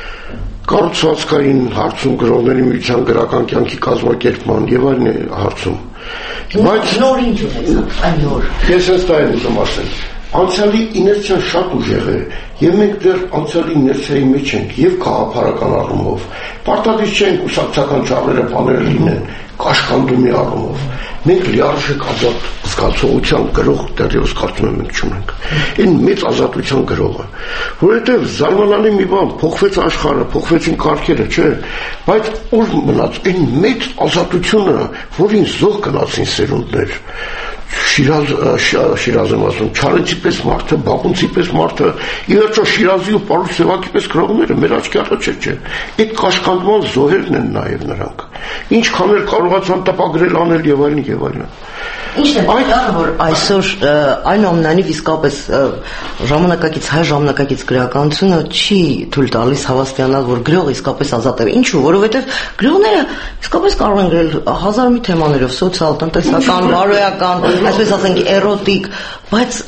Կառուցվածքային հարցում, գրողների միության գրական կյանքի կազմակերպման եւ այլն հարցում։ Բայց նոր ինչ ունեցավ, այն նոր։ Ես հենց դա եմ ուզում ասել։ Անցյալի իներցիան շատ ուժեղ է, եւ մենք դեռ անցյալի իներցիայի մեջ ենք եւ քաղաքական առումով։ Պարտադիր չենք ուսակցական ճառերը բաները լինեն, կաշկանդումի առումով։ Մենք լիարժեք ազատ զգացողության գրող դեռևս կարծում եմ մենք չունենք։ Այն մեծ ազատության գրողը, որովհետեւ զարմանալի մի բան, փոխվեց աշխարհը, փոխվեցին կարգերը, չէ՞, բայց ուր մնաց այն մեծ ազատությունը, որին զոհ գնացին սերունդներ։ Շիրազ Շիրազը ասում, Չարենցի պես մարդը, Բաղունցի պես մարդը, ի վերջո Շիրազի ու Պարուս Սևակի պես գրողները մեր աչքի առաջ չէ։ Այդ կաշկանդման զոհերն են նաև նրանք։ Ինչքան էլ կարողացան տպագրել, անել եւ այլն եւ այլն։ Ինչն է պատճառը, որ այսօր այնուամենայնիվ իսկապես ժամանակակից հայ ժամանակակից գրականությունը չի թույլ տալիս հավաստիանալ, որ գրողը իսկապես ազատ է։ Ինչու՞, որովհետև գրողները իսկապես կարող են գրել հազար մի թեմաներով, սոցիալ, տնտեսական, բարոյական, այսպես ասենք, էրոտիկ, բայց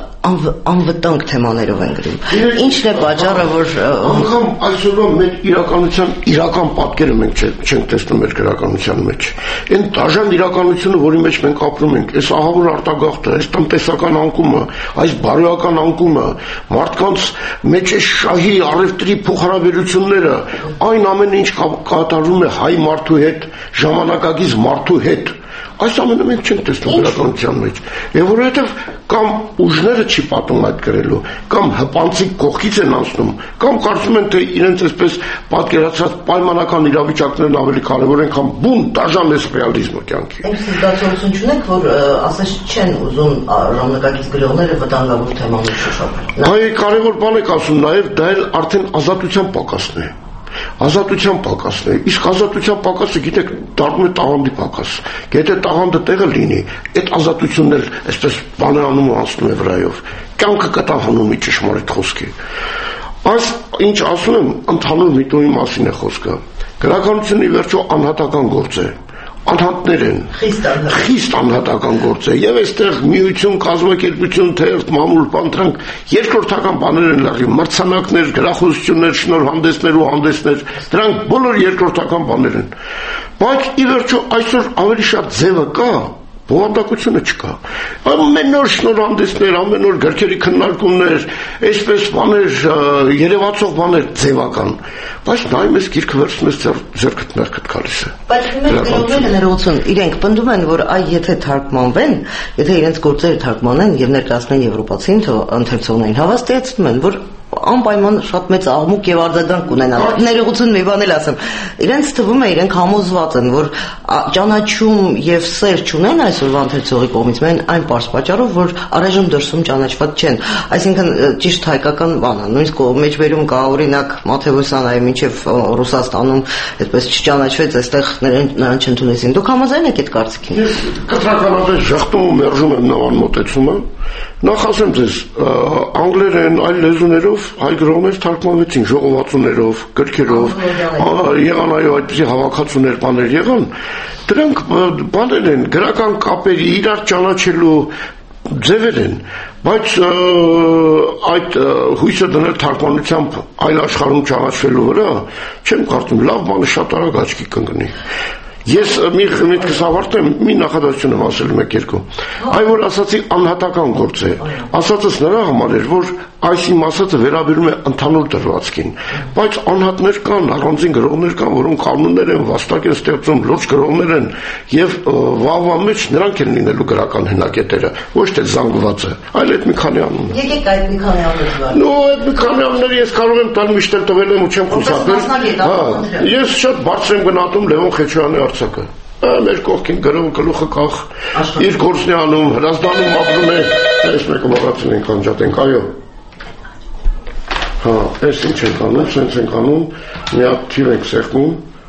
անվտանգ թեմաներով են գրում։ Ինչն է պատճառը, որ անգամ այսօրվա մեր իրականության իրական պատկերը մենք չենք տեսնում մեր գրականության մեջ։ Այն դաժան իրականությունը, որի մեջ մենք ապրում ենք, այս ահավոր արտագաղթը, այս տնտեսական անկումը, այս բարոյական անկումը, մարդկանց մեջ է շահի առևտրի փոխհարաբերությունները, այն ամենը ինչ կատարվում է հայ մարդու հետ, ժամանակակից մարդու հետ, այս ամենը մենք չենք տեսնում գրականության մեջ։ Եվ որովհետև կամ ուժները չի պատում այդ գրելու, կամ հպանցիկ կողքից են անցնում, կամ կարծում են, թե իրենց այսպես պատկերացած պայմանական իրավիճակներն ավելի կարևոր են, քան բուն դաժան էս ռեալիզմը կյանքի։ Ինչ զգացողություն չունեք, որ ասես չեն ուզում ժամանակակից գրողները վտանգավոր թեմաներ շոշափել։ Այ կարևոր բան եք ասում, նաև դա էլ արդեն ազատության պակասն է։ ազատության պակասն է, իսկ ազատության պակասը գիտեք դառնում է տաղանդի պակաս, եթե տաղանդը տեղը լինի, այդ ազատությունն էլ այսպես բանանում ու անցնում է վրայով, կյանքը կտահանում մի ճշմարիտ խոսքի։ Այս ինչ ասում եմ, ընդհանուր միտումի մասին է խոսքը, գրականությունը ի վերջո անհատական գործ է, անհատներ են, խիստ անհատական գործ է, և այստեղ միություն, կազմակերպություն, թերթ, մամուլ, բան, դրանք երկրորդական բաներ են լրիվ, մրցանակներ, գրախոսություններ, շնորհանդեսներ ու հանդեսներ, դրանք բոլոր երկրորդական բաներ են, բայց ի վերջո այսօր ավելի շատ ձևը կա, բովանդակությունը չկա, ամեն նոր շնորհանդեսներ, ամեն նոր գրքերի քննարկումներ, այսպես բաներ, երևացող բաներ ձևական, բայց նայում ես գիրքը վերցնում ես ձեռքդ մերքդ գալիս է։ Բայց մեր գրողները ներողություն, իրենք պնդում են, որ այ եթե թարգմանվեն, եթե իրենց գործերը թարգմանեն եւ ներկայացնեն եվրոպացին, ընթերցողներին հավաստիացնում են, որ անպայման շատ մեծ աղմուկ եւ արձագանք կունենան։ Ներողություն մի բան էլ ասեմ։ Իրենց թվում է, իրենք համոզված են, որ ճանաչում եւ սեր չունեն այսօրվա ընթերցողի կողմից, մեն այն պարզ պատճառով, որ առայժմ դրսում ճանաչված չեն։ Այսինքն ճիշտ հայկական բանը, նույնիսկ մեջբերում կա օրինակ Մաթեոսյան այ մինչեւ Ռուսաստանում այսպես չճանաչվեց, այստեղ նրան չընդունեցին։ Դուք համաձայն եք այդ կարծիքին։ Ես կտրականապես ժխտում ու մերժում եմ նման մոտեցումը։ Նախ ասեմ ձեզ, անգլերեն, այլ լեզուներով հայ գրողներ թարգմանվեցին ժողովածուներով, գրքերով, եղան այո այդպիսի հավաքածուներ, բաներ եղան, դրանք բաներ են, գրական կապերի իրար ճանաչելու ձևեր են, բայց այդ հույսը դնել թարգմանությամբ այլ աշխարհում ճանաչվելու վրա, չեմ կարծում, լավ բանը շատ արագ աչքի կընկնի։ Ես մի միտքս ավարտեմ, մի նախադասություն եմ ասել մեկ երկու։ Այ որ ասացի անհատական գործ է, ասածս նրա համար էր, որ այս իմ ասածը վերաբերում է ընդհանուր դրվածքին, բայց անհատներ կան, առանձին գրողներ կան, որոնք կանոններ են, վաստակ են ստեղծում, լուրջ գրողներ են, եւ վաղվա մեջ նրանք են լինելու գրական հենակետերը, ոչ թե զանգվածը, այլ այդ մի քանի անուն։ Եկեք այդ մի քանի անուններ։ Նո, այդ մի քանի անունները ես կարող եմ տալ, միշտ էլ տվել եմ ու չեմ խուսափել։ Հա, ես շատ բարձր եմ գնահատում Լևոն Խեչոյանի արձակը։ Մեր կողքին գրող գլուխը կախ, իր գործն է անում, Հրազդանում ապրում է, այս մեկը մոռացել ենք անջատենք, այո։ Հա, այս ինչ ենք անում, սենց ենք անում, մի հատ թիվ ենք սեղմում,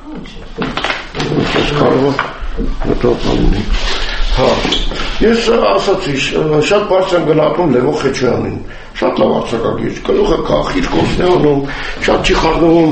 այս կարող է մտով անունի։ Հա, ես ասացի, շատ բարձր եմ գնահատում Լևոն Խեչոյանին, շատ լավ արձակագիր, գլուխը կախ, իր գործն է անում, շատ չի խառնվում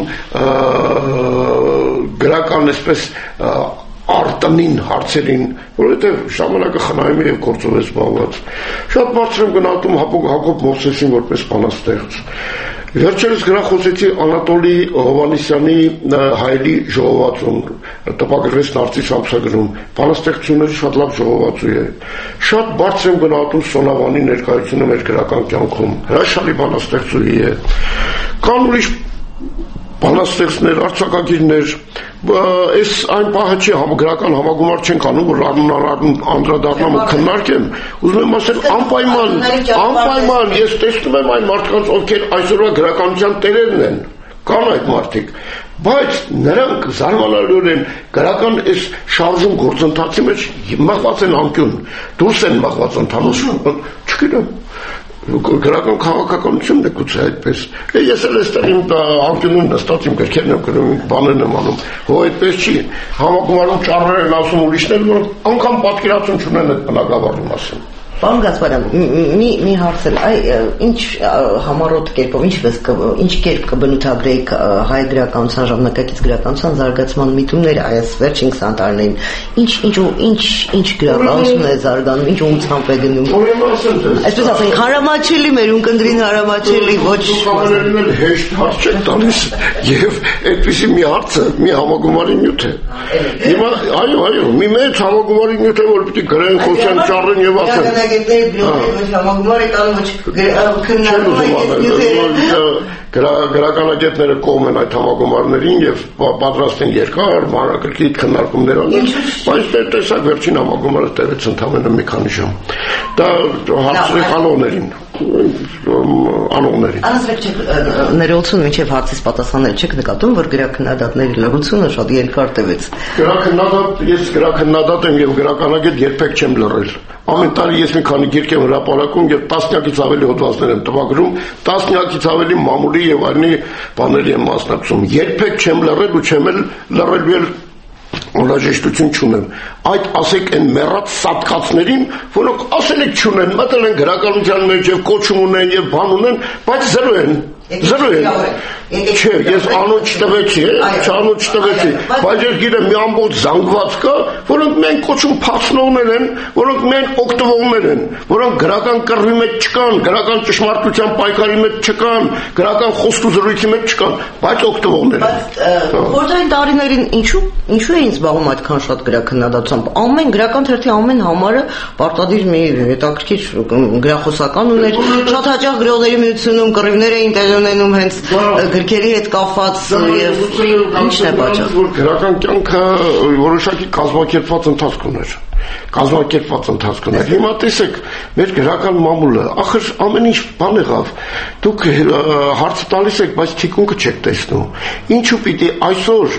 գրական այսպես արտանին հարցերին, որովհետև ժամանակը խնայում է և գործով է զբաղված։ Շատ բարձր եմ գնահատում Հակոբ Մովսեսին որպես բանաստեղծ։ Վերջերս գրախոսեցի Անատոլի Հովհաննիսյանի հայերի ժողովածուն, տպագրվեց Նարցիս ամսագրում, բանաստեղծությունների շատ լավ ժողովածու է։ Շատ բարձր եմ գնահատում Սոնավանի ներկայությունը մեր գրական կյանքում, հրաշալի բանաստեղծուհի է։ Կան ուրիշ բանաստեղծներ, արձակագիրներ, այս այն պահը չի, գրական համագումար չենք անում, որ անդրադառնամ ու քննարկեմ, ուզում եմ ասել անպայման, անպայման, ես տեսնում եմ այն մարդկանց, ովքեր այսօրվա գրականության տերերն են, կան այդ մարդիկ, բայց նրանք զարմանալիորեն գրական այս շարժում գործընթացի մեջ մղված են անկյուն, դուրս են մղված ընդհանուր, չգիտեմ, գրական քաղաքականությունն է գուցե այդպես։ Ես էլ էստեղ իմ անկյունում նստած իմ գրքերն եմ գրում, բաներն եմ անում, հո այդպես չի։ Համագումարում ճառեր են ասում ուրիշներ, որոնք անգամ պատկերացում չունեն այդ բնակավարի մասին։ Պարոն Գասպարյան, մի մի հարց էլ, այ ինչ համառոտ կերպով, ինչ ինչ կերպ կբնութագրեիք հայ գրականության, ժամանակակից գրականության զարգացման միտումները այս վերջին քսան տարիներին, ինչ ինչ ինչ ինչ գրականություն է զարգանում, ինչ ուղղությամբ է գնում։ Այսպես ասենք, հարամաչելի մեր ունկնդրին հարամաչելի ոչ բաներն էլ հեշտ հարց չեն տալիս եւ այդպեսի մի հարցը մի համագումարի նյութ է։ Հիմա այո, այո, մի մեծ համագումարի նյութ է, որ պիտի գրեն, խոսեն, ճառեն եւ ասեն։ Գրականագետները կողմ են այդ համագումարներին եւ պատրաստ են երկար մանրակրկիտ քննարկումներ անել, բայց տեսակ վերջին համագումարը տևեց ընդամենը մի քանի ժամ։ Դա հարցրի անողներին, անողներին։ Անսրեք ներողություն, մինչև հարցից պատասխանել չեք նկատում, որ գրաքննադատների լրությունը շատ երկար տևեց։ Գրաքննադատ, ես գրաքննադատ եմ եւ գրականագետ երբեք չեմ լռել։ Ամեն տարի ես մի մի քանի գիրք եմ հրապարակում եւ տասնյակից ավելի հոդվածներ եմ տպագրում, տասնյակից ավելի մամուլի եւ այլնի բաների եմ մասնակցում։ Երբեք չեմ լռել ու չեմ լռելու էլ օրաժեշտություն չունեմ։ Այդ ասեք այն մեռած սատկացներին, որոնք ասել եք չունեն, մտել են գրականության մեջ եւ կոչում ունեն եւ բան ունեն, բայց զրո են։ Զրո են։ Չէ, ես անուն չտվեցի, չանուն չտվեցի, բայց ես գիտեմ մի ամբողջ զանգված կա, որոնք մենք կոչում փախնողներ են, որոնք մենք օգտվողներ են, որոնք գրական կռվի մեջ չկան, գրական ճշմարտության պայքարի մեջ չկան, գրական խոսք ու զրույցի մեջ չկան, բայց օգտվողներ են։ Խորհրդային տարիներին ինչու ինչու էին զբաղվում այդքան շատ գրաքննադատությամբ։ Ամեն գրական թերթի ամեն համարը պարտադիր մի հետաքրքիր գրախոսական ուներ, շատ հաճախ գրողների միությունում կռիվներ էին տեղի ունենում հենց գրքերի հետ կապված եւ ինչն է պատճառը, որ գրական կյանքը որոշակի կազմակերպված ընթացք ուներ։ Կազմակերպված ընթացք ուներ։ Հիմա տեսեք, մեր գրական մամուլը, ախր ամեն ինչ բան եղավ։ Դուք հարցը տալիս եք, բայց թիկունքը չեք տեսնում։ Ինչու պիտի այսօր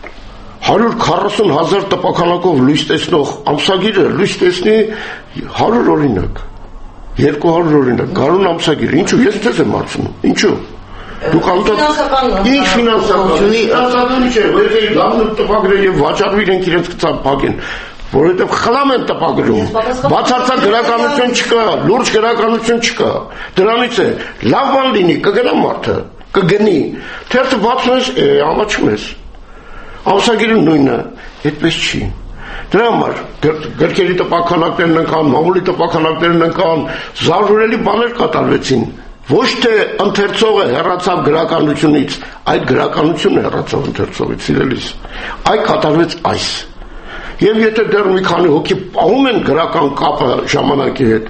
հարյուր քառասուն հազար տպաքանակով լույս տեսնող ամսագիրը լույս տեսնի հարյուր օրինակ, երկու հարյուր օրինակ, գարուն ամսագիր, ինչու ես ձեզ եմ հարցնում, ինչու։ Դուք անդադ ինչ ֆինանսական, ֆինանսական չէ, որ ես լավն տպագրել եւ վաճառվի իրենք իրենց կցան փակեն, որովհետեւ խլամ են տպագրում, բացարձակ գրականություն չկա, լուրջ գրականություն չկա, դրանից է լավ բան լինի, կգնա մարդը, կգնի, թերթը բացում ես, ամաչում ես, ամսագիրը նույնը, այդպես չի։ Դրա համար գրքերի տպաքանակներն ընկան, մամուլի տպաքանակներն ընկան, զարհուրելի բաներ կատարվեցին։ Ոչ թե ընթերցողը հեռացավ գրականությունից, այդ գրականությունը հեռացավ ընթերցողից, սիրելիս։ Այդ կատարվեց այս։ Եվ եթե դեռ մի քանի հոգի պահում են գրական կապը ժամանակի հետ,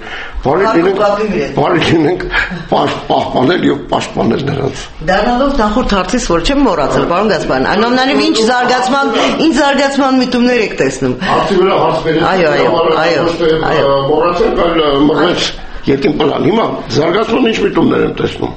բարի լինենք պահպանել եւ պաշտպանել նրանց։ Դառնալով նախորդ հարցից, որ չեմ մոռացել, պարոն Գասպարյան, այնուամենայնիվ ինչ զարգացման, ինչ զարգացման միտումներ եք տեսնում։ Հարցի վրա հարց բերել։ Այո, այո, այո։ Մոռացել, այլ մռնեց ետին պլան։ Հիմա զարգացման ինչ միտումներ եմ տեսնում։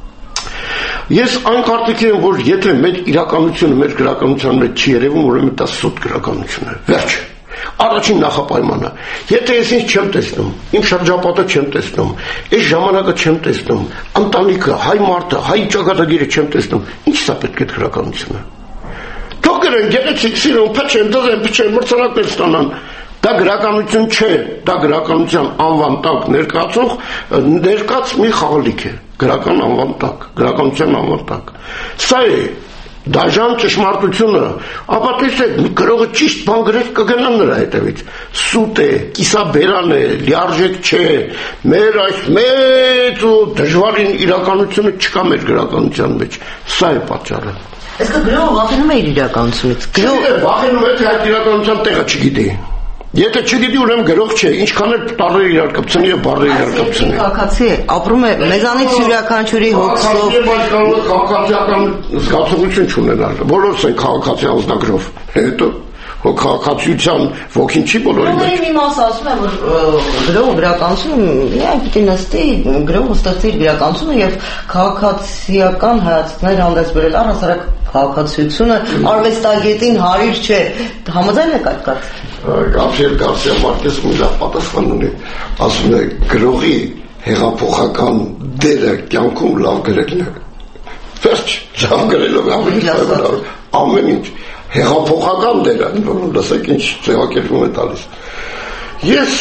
Ես այն կարծիքի եմ, որ եթե մեր իրականությունը մեր գրականության մեջ չի երևում, ուրեմն դա սուտ գրականություն է։ Վերջ։ Առաջին նախապայմանը։ Եթե ես ինձ չեմ տեսնում, իմ շրջապատը չեմ տեսնում, այս ժամանակը չեմ տեսնում, ընտանիքը, հայ մարդը, հայ ճակատագիրը չեմ տեսնում, ինչ սա պետք է գրականությունը։ Թող գրեն, գեղեցիկ սիրուն, փչեն, դզեն, փչեն, մրցանակներ ստանան։ Դա գրականություն չէ, դա գրականության անվան տակ ներկայացող ներկած մի խաղալիք է, գրական անվան տակ, գրականության անվան տակ։ Սա է դաժան ճշմարտությունը, ապա տեսեք, մի գրողը ճիշտ բան գրել կգնա նրա հետևից։ Սուտ է, կիսաբերան է, լիարժեք չէ, մեր այս մեծ ու դժվարին իրականությունը չկա մեր գրականության մեջ։ Սա է պատճառը։ Իսկ գրողը վախենում է իր իրականությունից։ Գրողը վախենում է, թե այդ իրականության տեղը չգիտի։ Եթե չգիտի, ուրեմն գրող չէ, ինչքան էլ տարրեր իրար կպցնի եւ բառեր իրար կպցնի։ Քաղաքացի է, ապրում է մեզանից յուրաքանչյուրի հոգսով։ Քաղաքացիական զգացողություն չունենալ։ Բոլորս են քաղաքացի անձնագրով։ Հետո քաղաքացիության ոգին չի բոլորի մեջ։ Մի մասը ասում է, որ գրողը գրականությունը միայն պիտի նստի, գրողը ստեղծի իր գրականությունը եւ քաղաքացիական հայացքներ հանդես բերել առհասարակ քաղաքացիությունը արվեստագետին հարիր չէ։ Համաձայն եք այդ կարծիքին։ Գաբրիել Գարսիա Մարկեսը մի լավ պատասխան ունի, ասում է գրողի հեղափոխական դերը կյանքում լավ գրելն է։ Վերջ, լավ գրելով ամեն ինչ հեղափոխական դերը, լսեք ինչ ձևակերպում է տալիս։ Ես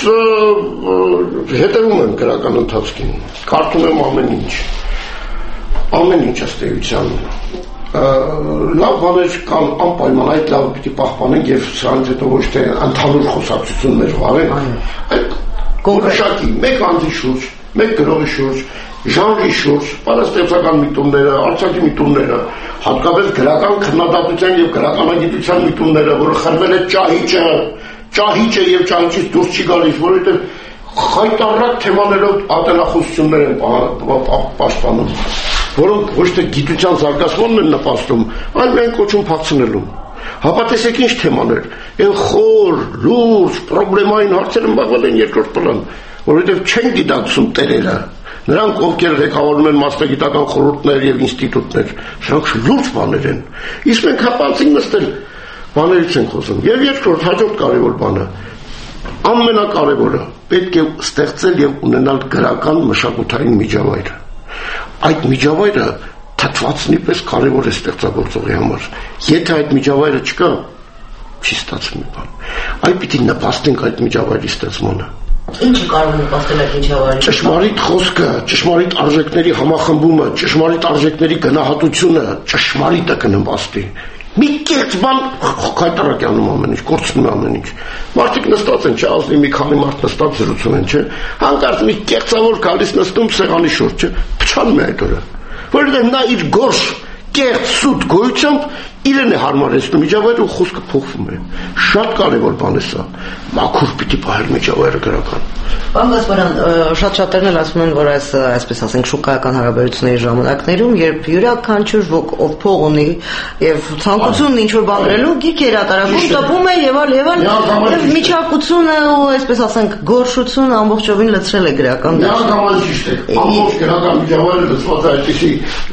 հետևում եմ գրական ընթացքին, կարդում եմ ամեն ինչ, ամեն ինչ ըստ էության։ Լավ բաներ կան անպայման, այդ լավը պիտի պահպանենք եւ սրանից հետո ոչ թե ընդհանուր խոսակցություններ վարենք, այդ որոշակի մեկ անձի շուրջ, մեկ գրողի շուրջ, ժանրի շուրջ, բանաստեղծական միտումները, արձակի միտումները, հատկապես գրական քննադատության եւ գրականագիտության միտումները, որը խրվել է ճահիճը, ճահիճը եւ ճահիճից դուրս չի գալիս, որովհետեւ խայտառակ թեմաներով ատելախոսություններ են պաշտպանում, որոնք ոչ թե գիտության զարգացմանն են նպաստում, այլ միայն կոչում փախցնելու։ Հապա տեսեք ինչ թեմաներ, այն խոր, լուրջ, պրոբլեմային հարցեր են բաղվել են երկրորդ պլան, որովհետև չեն գիտակցում տերերը, նրանք ովքեր ղեկավարում են մասնագիտական խորհուրդներ եւ ինստիտուտներ, սրանք լուրջ բաներ են։ Իսկ մենք հապանցին նստել բաներից ենք խոսում։ Եվ երկրորդ հաջորդ կարևոր բանը, ամենակարևորը պետք է ստեղծել եւ ունենալ գրական մշակութային միջավայր։ Այդ միջավայրը թթվածնի պես կարևոր է ստեղծագործողի համար։ Եթե այդ միջավայրը չկա, չի ստացվում մի բան։ Այդ պիտի նպաստենք այդ միջավայրի ստեղծմանը։ Ինչը կարող է նպաստել այդ միջավայրին։ Ճշմարիտ խոսքը, ճշմարիտ արժեքների համախմբումը, ճշմարիտ արժեքների գնահատությունը, ճշմարիտը կնպաստի։ Մի կերտ բան խայտարակ անում ամեն ինչ, կորցնում ամեն ինչ։ Մարդիկ նստած են, չէ, ազնի մի քանի մարդ նստած զրուցում են, չէ։ Հանկարծ մի կերծավոր գալիս նստում սեղանի շուրջ, չէ, փչանում է այդ օրը։ Որովհետև նա իր գորշ, կերտ, սուտ գոյությամբ իրեն է հարմարեցնում միջավայրը ու խոսքը փոխվում է։ Շատ կարևոր բան է սա։ Մաքուր պիտի պահել միջավայրը գրական։ Պարոն Գասպարյան, շատ շատերն էլ ասում են, որ այս, այսպես ասենք, շուկայական հարաբերությունների ժամանակներում, երբ յուրաքանչյուր ոք ով փող ունի եւ ցանկությունն ինչ որ բան գրելու, գիրք հրատարակում, տպում է եւ այլ եւ այլ, եւ միջակությունը ու այսպես ասենք, գորշությունը ամբողջովին լցրել է գրական դաշտը։ Միանգամայն ճիշտ է։ Ամբողջ գրական միջավայրը լցված է այդպիսի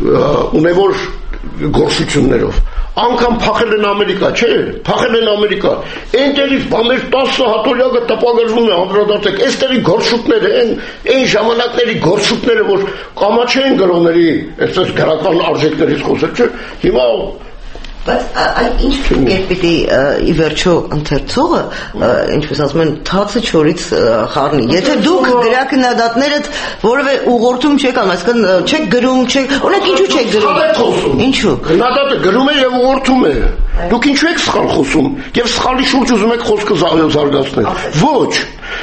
ունևոր գորշություններով։ Անկամ փախել են Ամերիկա, չէ՞, փախել են Ամերիկա։ Այնտեղից բաներ տասը հատորյակը տպագրվում է, անդրադարձեք, այստեղի գորշուկները, այն այն ժամանակների գորշուկները, որ կամա չեն գրողների, այսպես գրական արժեքներից խոսել, չէ՞։ Հիմա բայց այդ ինչ կերպ պիտի ի վերջո ընթերցողը, ինչպես ասում են, թացը չորից խառնի։ Եթե դուք գրաքննադատներդ որևէ ուղղորդում չեք անում, այսինքն չեք գրում, չեք, օրինակ ինչու չեք գրում։ Ինչու։ Քննադատը գրում է եւ ուղղորդում է։ Դուք ինչու եք սխալ խոսում եւ սխալի շուրջ ուզում եք խոսքը զարգացնել։ Ոչ։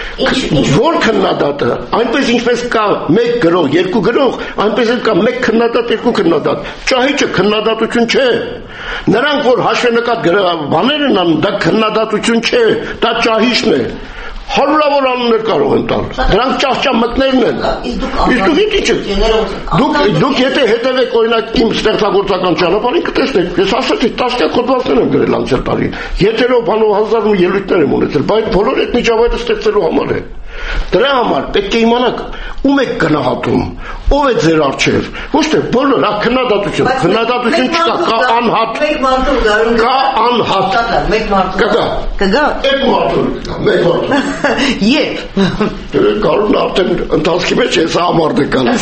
Որ քննադատը, այնպես ինչպես կա մեկ գրող, երկու գրող, այնպես էլ կա մեկ քննադատ, երկու քննադատ։ Ճահիճը քննադատություն չէ։ Նրանք որ հաշվենկատ բաներ են անում, դա քննադատություն չէ, դա ճահիճն է։ Հարյուրավոր անուններ կարող են տալ։ Դրանք ճահճամկներն են։ Իսկ դուք ինչ եք։ Դուք դուք եթե հետևեք օրինակ իմ ստեղծագործական ճանապարհին կտեսնեք։ Ես ասացի տասնյակ հոդվածներ եմ գրել անցյալ տարի։ Եթերով բանով հազար ու ելույթներ եմ ունեցել, բայց բոլոր այդ միջավայրը ստեղծելու համար է։ Դրա համար պետք է իմանաք ում եք գնահատում, ով է ձեր առջև։ Ոչ թե բոլոր, հա քննադատություն, քննադատություն չկա, կա անհատ։ Մեկ մարդու գարուն կա անհատ։ Մեկ մարդու։ Կգա։ Կգա։ Այդ մարդու կգա, մեկ մարդու։ Երբ։ Կարուն արդեն ընթացքի մեջ է սա ամառն է գալիս։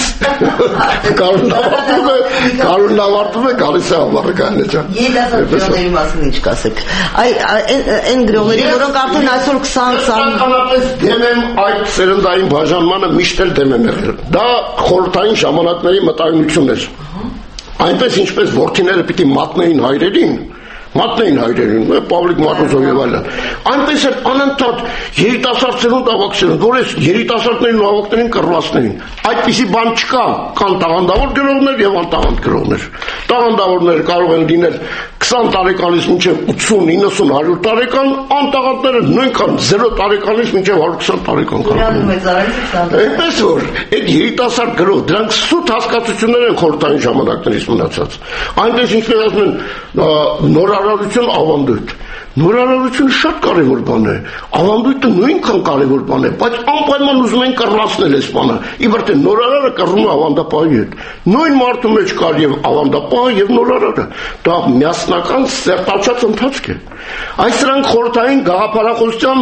Կարուն ավարտում է, կարուն ավարտում է գալիս է ամառը գալիս է։ Երիտասարդ գրողների մասին ինչ կասեք։ Այ այն գրողների, որոնք արդեն այսօր քսան քսան Կանապես դեմ եմ այդ սերնդային բաժանմանը միշտ էլ դեմ եմ եղել։ Դա խորհրդային ժամանակների մտայնություն էր։ Այնպես ինչպես որդիները պիտի մատնեին հայրերին, մատնեին հայրերին, Պավլիկ Մարտոզով եւ այլն։ Այնպես էլ անընդհատ երիտասարդ սերունդ ավակներն, որ այս երիտասարդներին ու ավակներին կռվածներին։ Այդպիսի բան չկա, կան տաղանդավոր գրողներ եւ անտաղանդ գրողներ։ Տաղանդավորները կարող են լինել քսան տարեկանից մինչև ութսուն, իննսուն, հարյուր տարեկան, անտաղանդները նույնքան զերո տարեկանից մինչև հարյուր քսան տարեկան կարող են։ Այնպես որ այդ երիտասարդ գրող, դրանք սուտ հասկացություններ են խորհրդային ժամանակներից մնացած։ Այնպես ինչպես ասում են նորարարություն, ավանդույթ։ Նորարարությունը շատ կարևոր բան է։ Ավանդույթը նույնքան կարևոր բան է, բայց անպայման ուզում են կռլացնել այս բանը։ Իբրև թե նորարարը կռվում է ավանդապահի հետ։ Նույն մարդու մեջ կար եւ ավանդապահը եւ նորարարը։ Դա միասնական սերտացած ընթացք է։ Այս սրանք խորհրդային գաղափարախոսության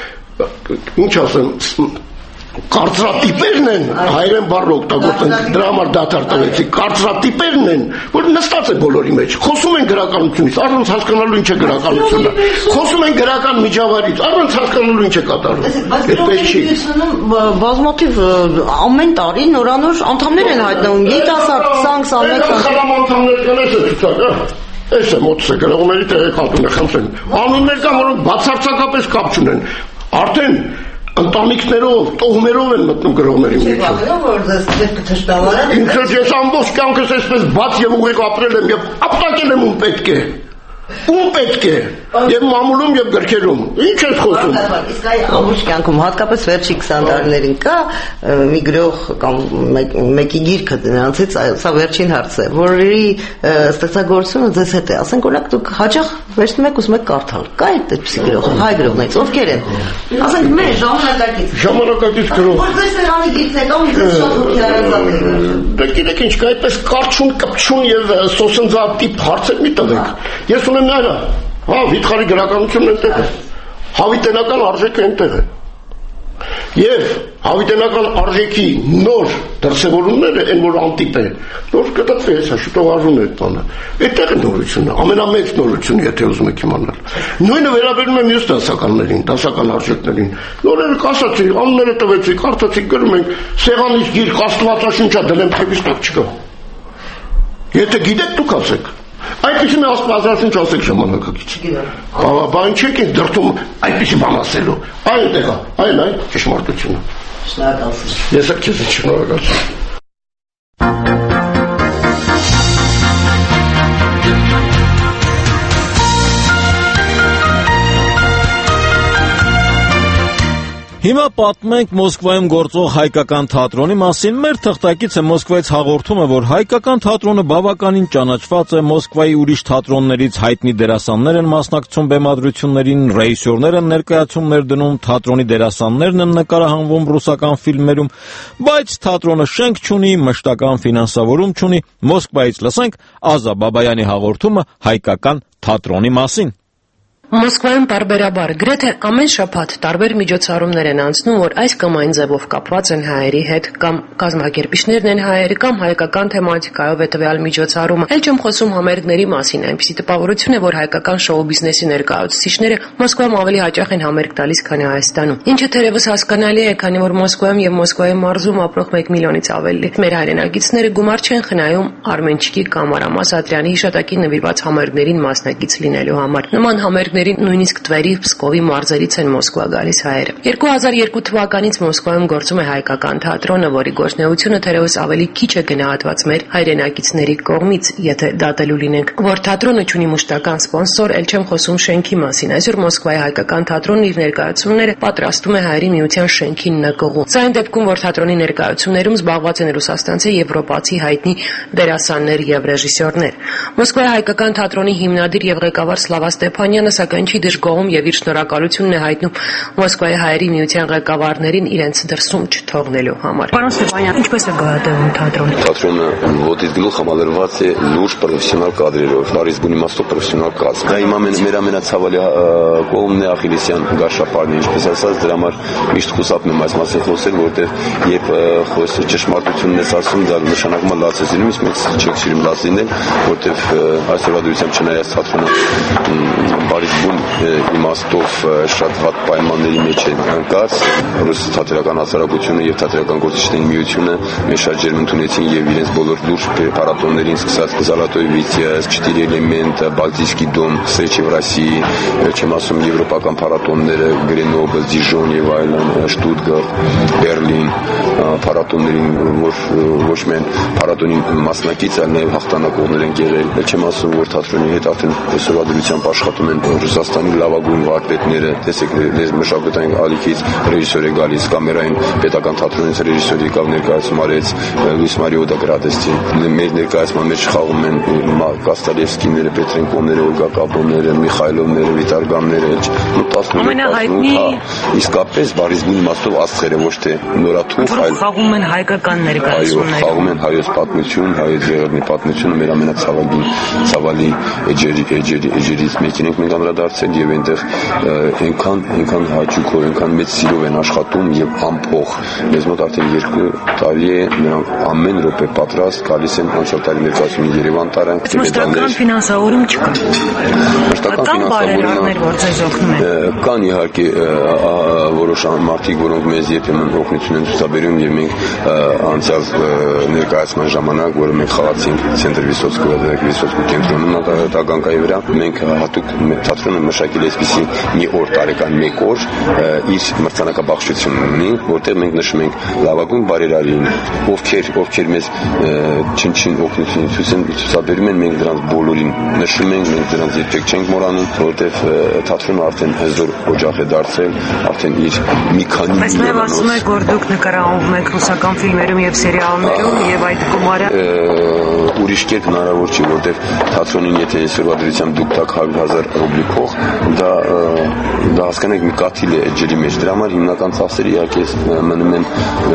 ինչ ասեմ կարծրատիպերն են, հայերեն բառը օգտագործենք, դրա համար դադար տվեցի, կարծրատիպերն են, որ նստած է բոլորի մեջ, խոսում են գրականությունից, առանց հասկանալու ինչ է գրականությունը, խոսում են գրական միջավայրից, առանց հասկանալու ինչ է կատարվում։ Այդպես չի։ Բազմաթիվ ամեն տարի նորանոր անդամներ են հայտնվում, երիտասարդ քսան քսանմեկ խրամ անդամներ կան, էս է ցուցակը։ Էս է մոտս է գրողների տեղեկատուն է, խնդրեմ։ Անուններ կան, որոնք բացարձակապես կապ չունեն։ Արդեն ընտանիքներով, տոհմերով են մտնում գրողների մեջ։ Ինքս ես ամբողջ կյանքս այսպես բաց եւ ուղիղ ապրել եմ եւ ապտակել եմ ում պետք է։ Ում պետք է։ Եվ մամուլում եւ գրքերում։ Ինչ ես խոսում։ Իսկ այ ամբողջ կյանքում հատկապես վերջի քսան տարիներին կա մի գրող կամ մեկի գիրքը դրանցից սա վերջին հարցը է, որի ստեղծագործությունը ձեզ հետ է։ Ասենք օրինակ դուք հաճախ վերցնում եք ուզում եք կարդալ։ Կա այդպիսի գրող, հայ գրողներից, ովքեր են։ Ասենք մեր ժամանակակից։ Ժամանակակից գրող։ Որ ձեզ սեղանի գիրքն է կամ ձեզ շատ հոգեարազատ է։ Դե գիտեք ինչ կա, այդպես կարճուն, կպչուն եւ սոսնձատիպ հարցեր մի տվեք։ Ես ունեմ նայա, հա, վիթխարի գրականությունն այնտեղ է, հավիտենական արժեքը այնտեղ է, Եվ հավիտենական արժեքի նոր դրսևորումները այն որ անտիպ է, նոր կտկվի հեսա շուտով արժուն է այդ բանը։ Այդտեղ է նորությունը, ամենամեծ նորությունը, եթե ուզում եք իմանալ։ Նույնը վերաբերում է մյուս դասականներին, դասական արժեքներին։ Նորերը կասացի, անունները տվեցի, կարծացի գրում ենք, սեղանից գիրք Աստվածաշունչա դնեմ, թեպիս տակ չկա։ Եթե գիտեք դուք ասեք։ Այդպիսի մի Աստվածաշունչ ասեք ժամանակակից։ Բան չեք եք դրդում այդպիսի բան ասելու։ Այն տեղա, այն այն ճշմարտությունը։ Շնորհակալություն։ Ես եք քեզ շնորհակալություն։ Հիմա պատմենք Մոսկվայում գործող հայկական թատրոնի մասին։ Մեր թղթակիցը Մոսկվայից հաղորդում է, որ հայկական թատրոնը բավականին ճանաչված է, Մոսկվայի ուրիշ թատրոններից հայտնի դերասաններ են մասնակցում բեմադրություններին, ռեժիսորներ են ներկայացումներ դնում, թատրոնի դերասաններն են նկարահանվում ռուսական ֆիլմերում, բայց թատրոնը շենք չունի, մշտական ֆինանսավորում չունի։ Մոսկվայից լսենք Ազա Բաբայանի հաղորդումը հայկական թատրոնի մասին։ Մոսկվայում բարբերաբար գրեթե ամեն շաբաթ տարբեր միջոցառումներ են անցնում, որ այս կամ այն ձևով կապված են հայերի հետ, կամ կազմակերպիչներն են հայերը, կամ հայկական թեմատիկայով է տվյալ միջոցառումը։ Էլ չեմ խոսում համերգների մասին, այնպիսի տպավորություն է, որ հայկական շոու բիզնեսի ներկայացուցիչները Մոսկվայում ավելի հաճախ են համերգ տալիս, քան Հայաստանում։ Ինչը թերևս հասկանալի է, քանի որ Մոսկվայում եւ Մոսկվայի մարզում ապրող մեկ միլիոնից ավելի մեր հայրենակիցները գումար չեն խնայում Արմենչիկի կամ Արամաս Ադրյանի հիշատակին նվիրված համերգներին մասնակից լինելու համար։ Նման համերգ նույնիսկ Տվերի, Պսկովի մարզերից են Մոսկվա գալիս հայերը։ երկու հազար երկու թվականից Մոսկվայում գործում է հայկական թատրոնը, որի գործունեությունը թերևս ավելի քիչ է գնահատված մեր հայրենակիցների կողմից, եթե դատելու լինենք, որ թատրոնը ունի մշտական սպոնսոր, ել չեմ խոսում շենքի մասին։ Այսօր Մոսկվայի հայկական թատրոնն իր ներկայացումները պատրաստում է Հայերի միության շենքին նկողում։ Սա այն դեպքում, որ թատրոնի ներկայացումներում զբաղված են ռուսաստանցի, եվրոպացի հայտնի դերասաններ եւ ռեժիսորներ։ Մոսկվայի հայկական թատրոնի հիմնադիր եւ ղեկավար Սլավա Ստեփանյանը սակայն չի դժգոհում եւ իր շնորհակալությունն է հայտնում Մոսկվայի հայերի միության ղեկավարներին իրենց դրսում չթողնելու համար։ Պարոն Ստեփանյան, ինչպես է գնահատվում թատրոնը։ Թատրոնը ոտից գլուխ համալրված է լուրջ պրոֆեսիոնալ կադրերով, բարիս բունի իմաստով պրոֆեսիոնալ կազմ։ Դա իմ ամեն մեր ամենացավալի կողմն է Ախիլեսյան գարշապարն, ինչպես ասած, դրա համար միշտ խուսափում եմ այս մասին խոսել, որտեղ երբ խոս ճշմարտությունն ես ասում, դա նշանակում է լաց ես լինում, իսկ մենք չենք սիրում լաց լինել, որտեղ այսօրվա դրությամբ չնայած թատրոնը բարիս բուն իմաստով շատ վատ պայմանների մեջ են ընկած, ռուս թատերական հասարակությունը եւ թատերական գործիչների միությունը մեր շարժերում ընդունեցին եւ իրենց բոլոր լուրջ փառատոներին սկսած Զալատոյ Վիթիա, Չտիրի էլեմենտ, Բալտийский դոմ, Встречи в России, չեմ ասում եվրոպական փառատոնները, Գրենոբլ, Դիժոն եւ այլն, Շտուտգարտ, Բերլին փառատոններին, որ ոչ միայն փառատոնի մասնակից, այլ նաեւ հաղթանակողներ են եղել։ Չեմ ասում, որ թատրոնի հետ արդեն այսօրվա դրությամբ աշխատում են Ռուսաստանի լավագույն վարպետները, տեսեք դες մշակութային ալիքից ռեժիսոր է գալիս, կամերային պետական թատրոնից ռեժիսոր եկավ ներկայացում արեց Լուիս Մարիո Դագրադեստին։ Մեր ներկայացման մեջ խաղում են Կաստալևսկիները, Պետրենկոները, Օլգա Կապոնները, Միխայլովները, Վիտարգամները, ու տասնութ իսկապես բարիս բուն իմաստով աստղերը ոչ թե նորաթուխ, այլ խաղում են հայկական ներկայացումներ։ Խաղում են հայոց պատմություն, հայոց եղերնի պատմությունը, մեր ամենացավալի ցավալի էջերի էջերի էջերից մեկին ենք մենք անդրադարձել եւ այնտեղ այնքան այնքան հաճույքով, այնքան մեծ սիրով են աշխատում եւ ամփոխ։ Մեզ մոտ արդեն երկու տարի է նրանք ամեն րոպե պատրաստ գալիս են անցյալ տարի ներկայացումի Երևան տարան։ Մշտական ֆինանսավորում չկա։ Մշտական ֆինանսավորումներ, որ ձեզ օգնում են։ Կան իհարկե որոշ մարդիկ, որոնք մեզ երբեմն օգնություն են ցուցաբերում եւ մենք անցյալ ներկայացման ժամանակ, որը մենք խաղացինք Ցենտր Վիսոցկոյի Վիսոցկու կենտրոնում Տագանկայի վրա, մենք հատուկ թատրոնը մշակել է այսպիսի մի օր տարեկան մեկ օր իր մրցանակաբաշխությունն ունի, որտեղ մենք նշում ենք լավագույն բարերարին, ովքեր ովքեր մեզ չնչին օգնություն ցուցաբերում են, մենք դրանց բոլորին նշում ենք, մենք դրանց երբեք չենք մոռանում, որտեղ թատրոնը արդեն հզոր օջախ է դարձել, արդեն իր մի քանի Բայց նաև ասում եք, որ դուք նկարահանվում եք ռուսական ֆիլմերում եւ սերիալներում եւ այդ գումարը ուրիշ կերպ հնարավոր չի, որտեղ թատրոնին եթե այսօրվա դրությամբ դուք տակ հարյուր հազար ռուբլի փող, դա դա հասկանանք մի կաթիլ է ջրի մեջ, դրա համար հիմնական ծախսերը իհարկե մնում են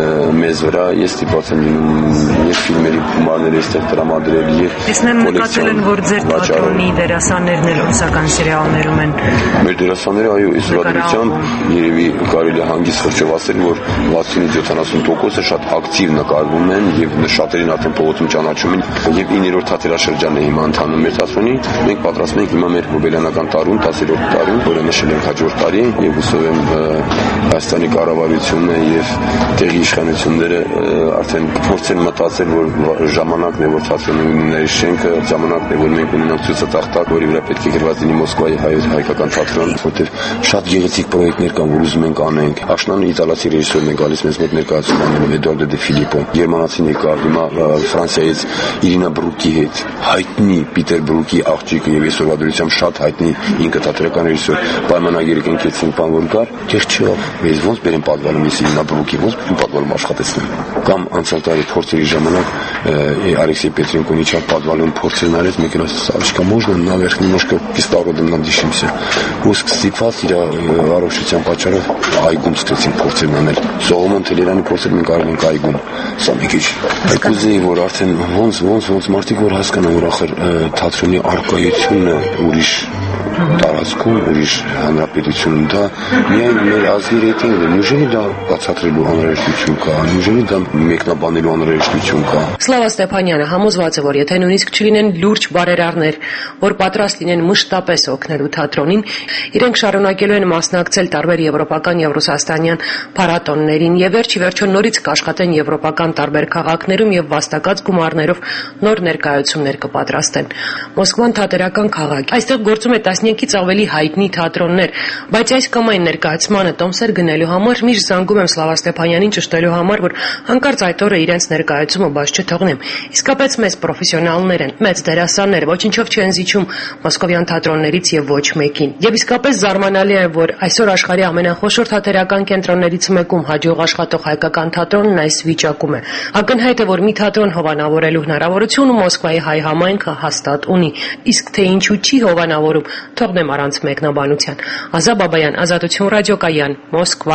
մեզ վրա, ես ստիպված եմ լինում եւ ֆիլմերի գումարները այստեղ տրամադրել եւ տեսնեմ նկատել են, որ ձեր թատրոնի դերասաններն էլ ռուսական սերիալներում են։ Մեր դերասանները, այո, իսրադությամբ երևի կարելի է հանգիստ խրճով ասել, որ վաթսունից յոթանասուն տոկոսը շատ ակտիվ նկարվում են եւ շատերին արդեն փողոցում ճանաչում են եւ իններորդ թատերաշրջանն է հիմա ընթանում մեր թատրոնի։ Մենք պատրաստվում ենք հիմա մեր հոբելյանական տարուն, տասերորդ տարին, որը նշել ենք հաջորդ տարի եւ հուսով եմ Հայաստանի կառավարությունը եւ տեղի իշխանությունները արդեն փորձեն մտածել, որ ժամանակն է, որ թատրոնների շենքը, ժամանակն է, որ մենք ունենանք ցուցատախտակ, որի վրա պետք է գրված լինի Մոսկվայի հայկական թատրոն, որտեղ շատ գեղեցիկ պրոյեկտներ կան, որ ուզում ենք անենք։ Աշնանը իտալացի ռեժիսորն է գալիս մեզ մոտ ներկայացում անում Էդուարդո դե Ֆիլիպո, գերմանացին եկավ հիմա Ֆրանսիայից Իրինա Բրուկի հետ, հայտնի Պիտեր Բրուկի աղջիկը եւ այսօրվա դրությամբ շատ հայտնի ինքը թատրոնական ռեժիսոր, պայմանագիր կնքեցին բան որ կար, թեր չով, ես ոնց բերեմ պատվալում ես Իրինա Բրուկի, ոնց պատվալում աշխատեցնեմ։ Կամ անցյալ տարի փորձերի ժամանակ Алексей Петренко ничего подвалил порцию мы говорим, можно наверх немножко кислородом надышимся. Воск стиквас я ворошителям почаров айгум встретим порцию нанель. Соломон телерани порцию мы говорим айгум. Самикич. Айкузе его артен вонс вонс вонс мартик вор хаскана урахер թատրոնի արկայությունը ուրիշ տարածքում ուրիշ հանրապետությունում դա միայն մեր ազգի ռեյտինգն է, նույնիսկ դա բացատրելու անհրաժեշտություն կա, նույնիսկ դա մեկնաբանելու անհրաժեշտություն կա։ Սլավա Ստեփանյանը համոզված է, որ եթե նույնիսկ չլինեն լուրջ բարերարներ, որ պատրաստ լինեն մշտապես օգնելու թատրոնին, իրենք շարունակելու են մասնակցել տարբեր եվրոպական եւ ռուսաստանյան փառատոններին եւ վերջի վերջո նորից կաշխատեն եվրոպական տարբեր քաղաքներում եւ վաստակած գումարներով նոր ներկայացումներ կպատրաստեն։ Մոսկվան թատերական քաղաք է։ Այստեղ գործում է տասնյակից ավելի հայտնի թատրոններ, բայց այս կամ այն ներկայացմանը տոմսեր գնելու համար միշտ զանգում եմ Սլավա Ստեփանյանին ճշտելու համար, որ հանկարծ այդ օրը իրենց ներկայացումը բաց չթողնեմ։ Իսկապես մեծ պրոֆեսիոնալներ են, մեծ դերասաններ, ոչինչով չեն զիջում մոսկովյան թատրոններից եւ ոչ մեկին։ Եվ իսկապես զարմանալի է, որ այսօր աշխարհի ամենախոշոր թատերական կենտրոններից մեկում հաջող աշխատող հայկական թատրոնն այս վիճակում է։ Ակնհայտ է, որ մի թատրոն հովանավորելու հնարավորությունը Մոսկվայի հայ համայնքը հաստատ ունի, իսկ թե ինչու չի հովանավորում, թողնեմ առանց մեկնաբանության։ Ազա Բաբայան, Ազատություն ռադիոկայան, Մոսկվա։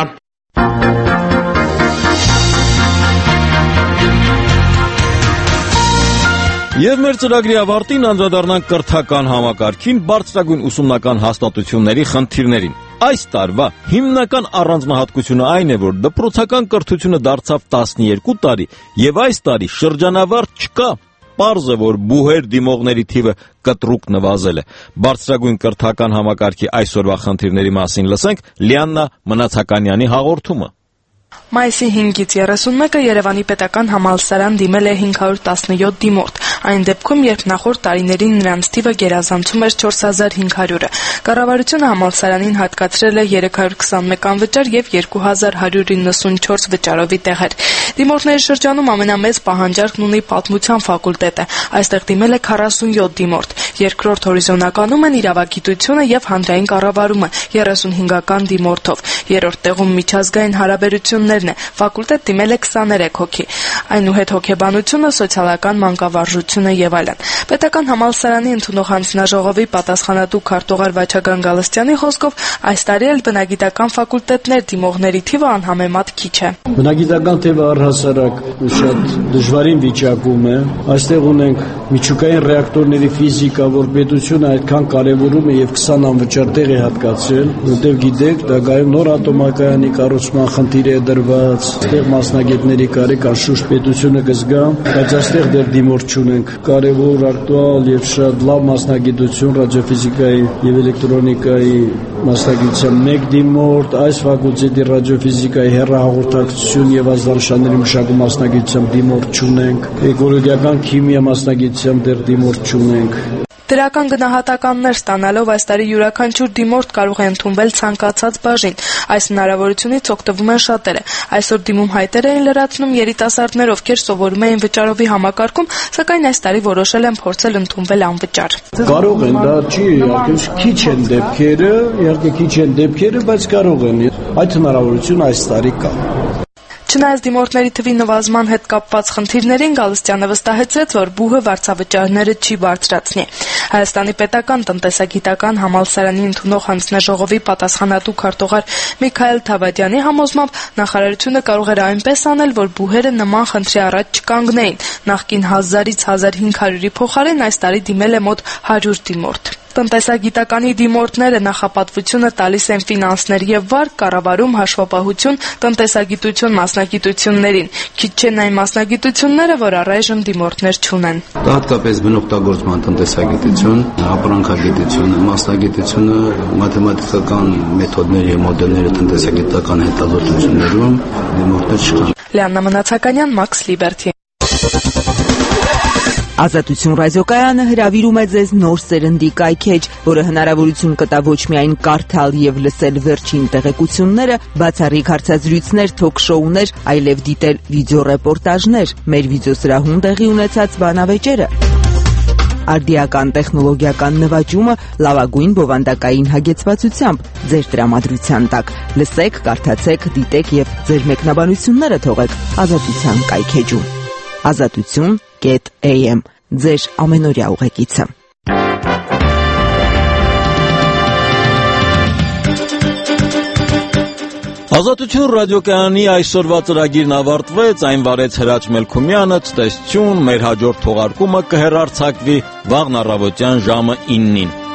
Եվ մեր ծրագրի ավարտին անդրադառնանք կրթական համակարգին, բարձրագույն ուսումնական հաստատությունների խնդիրներին։ Այս տարվա հիմնական առանձնահատկությունը այն է, որ դպրոցական կրթությունը դարձավ տասնյոթ տարի, եւ այս տարի շրջանավարտ չկա։ Պարզ է, որ բուհեր դիմողների թիվը կտրուկ նվազել է։ Բարձրագույն կրթական համակարգի այսօրվա խնդիրների մասին լսենք Լիաննա Մնացականյանի հաղորդումը։ Մայիսի հինգից երեսունմեկը Երևանի պետական համալսարան դիմել է հինգ հարյուր տասնյոթ դիմորդ, այն դեպքում, երբ նախորդ տարիներին նրանց թիվը գերազանցում էր չորս հազար հինգ հարյուրը։ Կառավարությունը համալսարանին հատկացրել է երեք հարյուր քսանմեկ անվճար եւ երկու հազար հարյուր իննսունչորս վճարովի տեղեր։ Դիմորդների շրջանում ամենամեծ պահանջարկն ունի պատմության ֆակուլտետը։ Այստեղ դիմել է քառասունյոթ դիմորդ։ Երկրորդ հորիզոնականում են իրավագիտությունը եւ հանրային կառավարումը երեսունհինգական դիմորդով։ Երրորդ տեղում միջազգային հարաբերություններն է, ֆակուլտետ դիմել է քսաներեք հոգի։ Այնուհետ հոգեբանությունը, սոցիալական մանկավարժությունը եւ այլն։ Պետական համալսարանի ընդունող հանձնաժողովի պատասխանատու քարտուղար Վաչագան Գալստյանի խոսքով այս տարի էլ բնագիտական ֆակուլտետներ դիմողների թիվը անհամեմատ քիչ է։ Բնագիտական թիվը առհասարակ շատ դժվարին վիճակում է։ Այստեղ ունենք միջուկային ռեակտորների ֆիզիկա, որ պետությունը այդքան կարևորում է եւ քսան անվճար տեղ է հատկացրել, որտեղ գիտեք, դա գայում նոր ատոմակայանի կառուցման խնդիր է դրված, այստեղ մասնագետների կարիք անշուշտ պետությունը կզգա, բայց այստեղ դեռ դիմորդ չունենք։ Կարևոր, ակտուալ եւ շատ լավ մասնագիտություն ռադիոֆիզիկայի եւ էլեկտրոնիկայի մասնագիտության մեկ դիմորդ, այս ֆակուլտետի ռադիոֆիզիկայի հեռահաղորդակցություն եւ ազդանշանների մշակում մասնագիտությամբ դիմորդ չունենք, էկոլոգիական քիմիա մասնագիտությամբ դեռ դիմորդ չունենք։ Դրական գնահատականներ ստանալով այս տարի յուրաքանչյուր դիմորդ կարող է ընդունվել ցանկացած բաժին։ Այս հնարավորությունից օգտվում են շատերը։ Այսօր դիմում հայտեր էին լրացնում երիտասարդներ, ովքեր սովորում էին վճարովի համակարգում, սակայն այս տարի որոշել են փորձել ընդունվել անվճար։ Կարող են, դա չի, իհարկե քիչ են դեպքերը, իհարկե քիչ են դեպքերը, բայց կարող են։ Այդ հնարավորությունը այս տարի կա։ Չնայած դիմորդների թվի նվազման հետ կապված խնդիրներին Գալստյանը վստահեցրեց, որ բուհը վարձավճարները չի բարձրացնի։ Հայաստանի պետական տնտեսագիտական համալսարանի ընդունող հանձնաժողովի պատասխանատու քարտուղար Միքայել Թավադյանի համոզմամբ նախարարությունը կարող էր այնպես անել, որ բուհերը նման խնդրի առաջ չկանգնեին։ Նախկին հազարից հազար հինգ հարյուրի փոխարեն այս տարի դիմել է մոտ հարյուր դիմորդ։ Տնտեսագիտականի դիմորդները նախապատվությունը տալիս են ֆինանսներ եւ վարկ, կառավարում, հաշվապահություն, տնտեսագիտություն մասնագիտություններին։ Քիչ չեն այն մասնագիտությունները, որ առայժմ դիմորդներ չունեն։ Դա հատկապես բնօգտագործման տնտեսագիտություն, ապրանքագիտություն, մասնագիտությունը, մաթեմատիկական մեթոդներ եւ մոդելները տնտեսագիտական հետազոտություններում դիմորդներ չկան։ Լիաննա Մնացականյան, Max Liberty։ Ազատություն ռադիոկայանը հրավիրում է ձեզ նոր սերնդի կայքեջ, որը հնարավորություն կտա ոչ միայն կարդալ եւ լսել վերջին տեղեկությունները, բացառիկ հարցազրույցներ, թոք-շոուներ, այլև դիտել վիդեոռեպորտաժներ, մեր վիդեոսրահում տեղի ունեցած բանավեճերը, արդիական տեխնոլոգիական նվաճումը լավագույն բովանդակային հագեցվածությամբ ձեր տրամադրության տակ։ Լսեք, կարդացեք, դիտեք եւ ձեր մեկնաբանությունները թողեք Ազատության կայքեջում։ Ազատություն կետ էյ էմ ձեր ամենօրյա ուղեկիցը։ Ազատություն ռադիոկայանի այսօրվա ծրագիրն ավարտվեց, այն վարեց Հրաչ Մելքումյանը, ցտեսություն, մեր հաջորդ թողարկումը կհեռարձակվի վաղն առավոտյան ժամը իննին։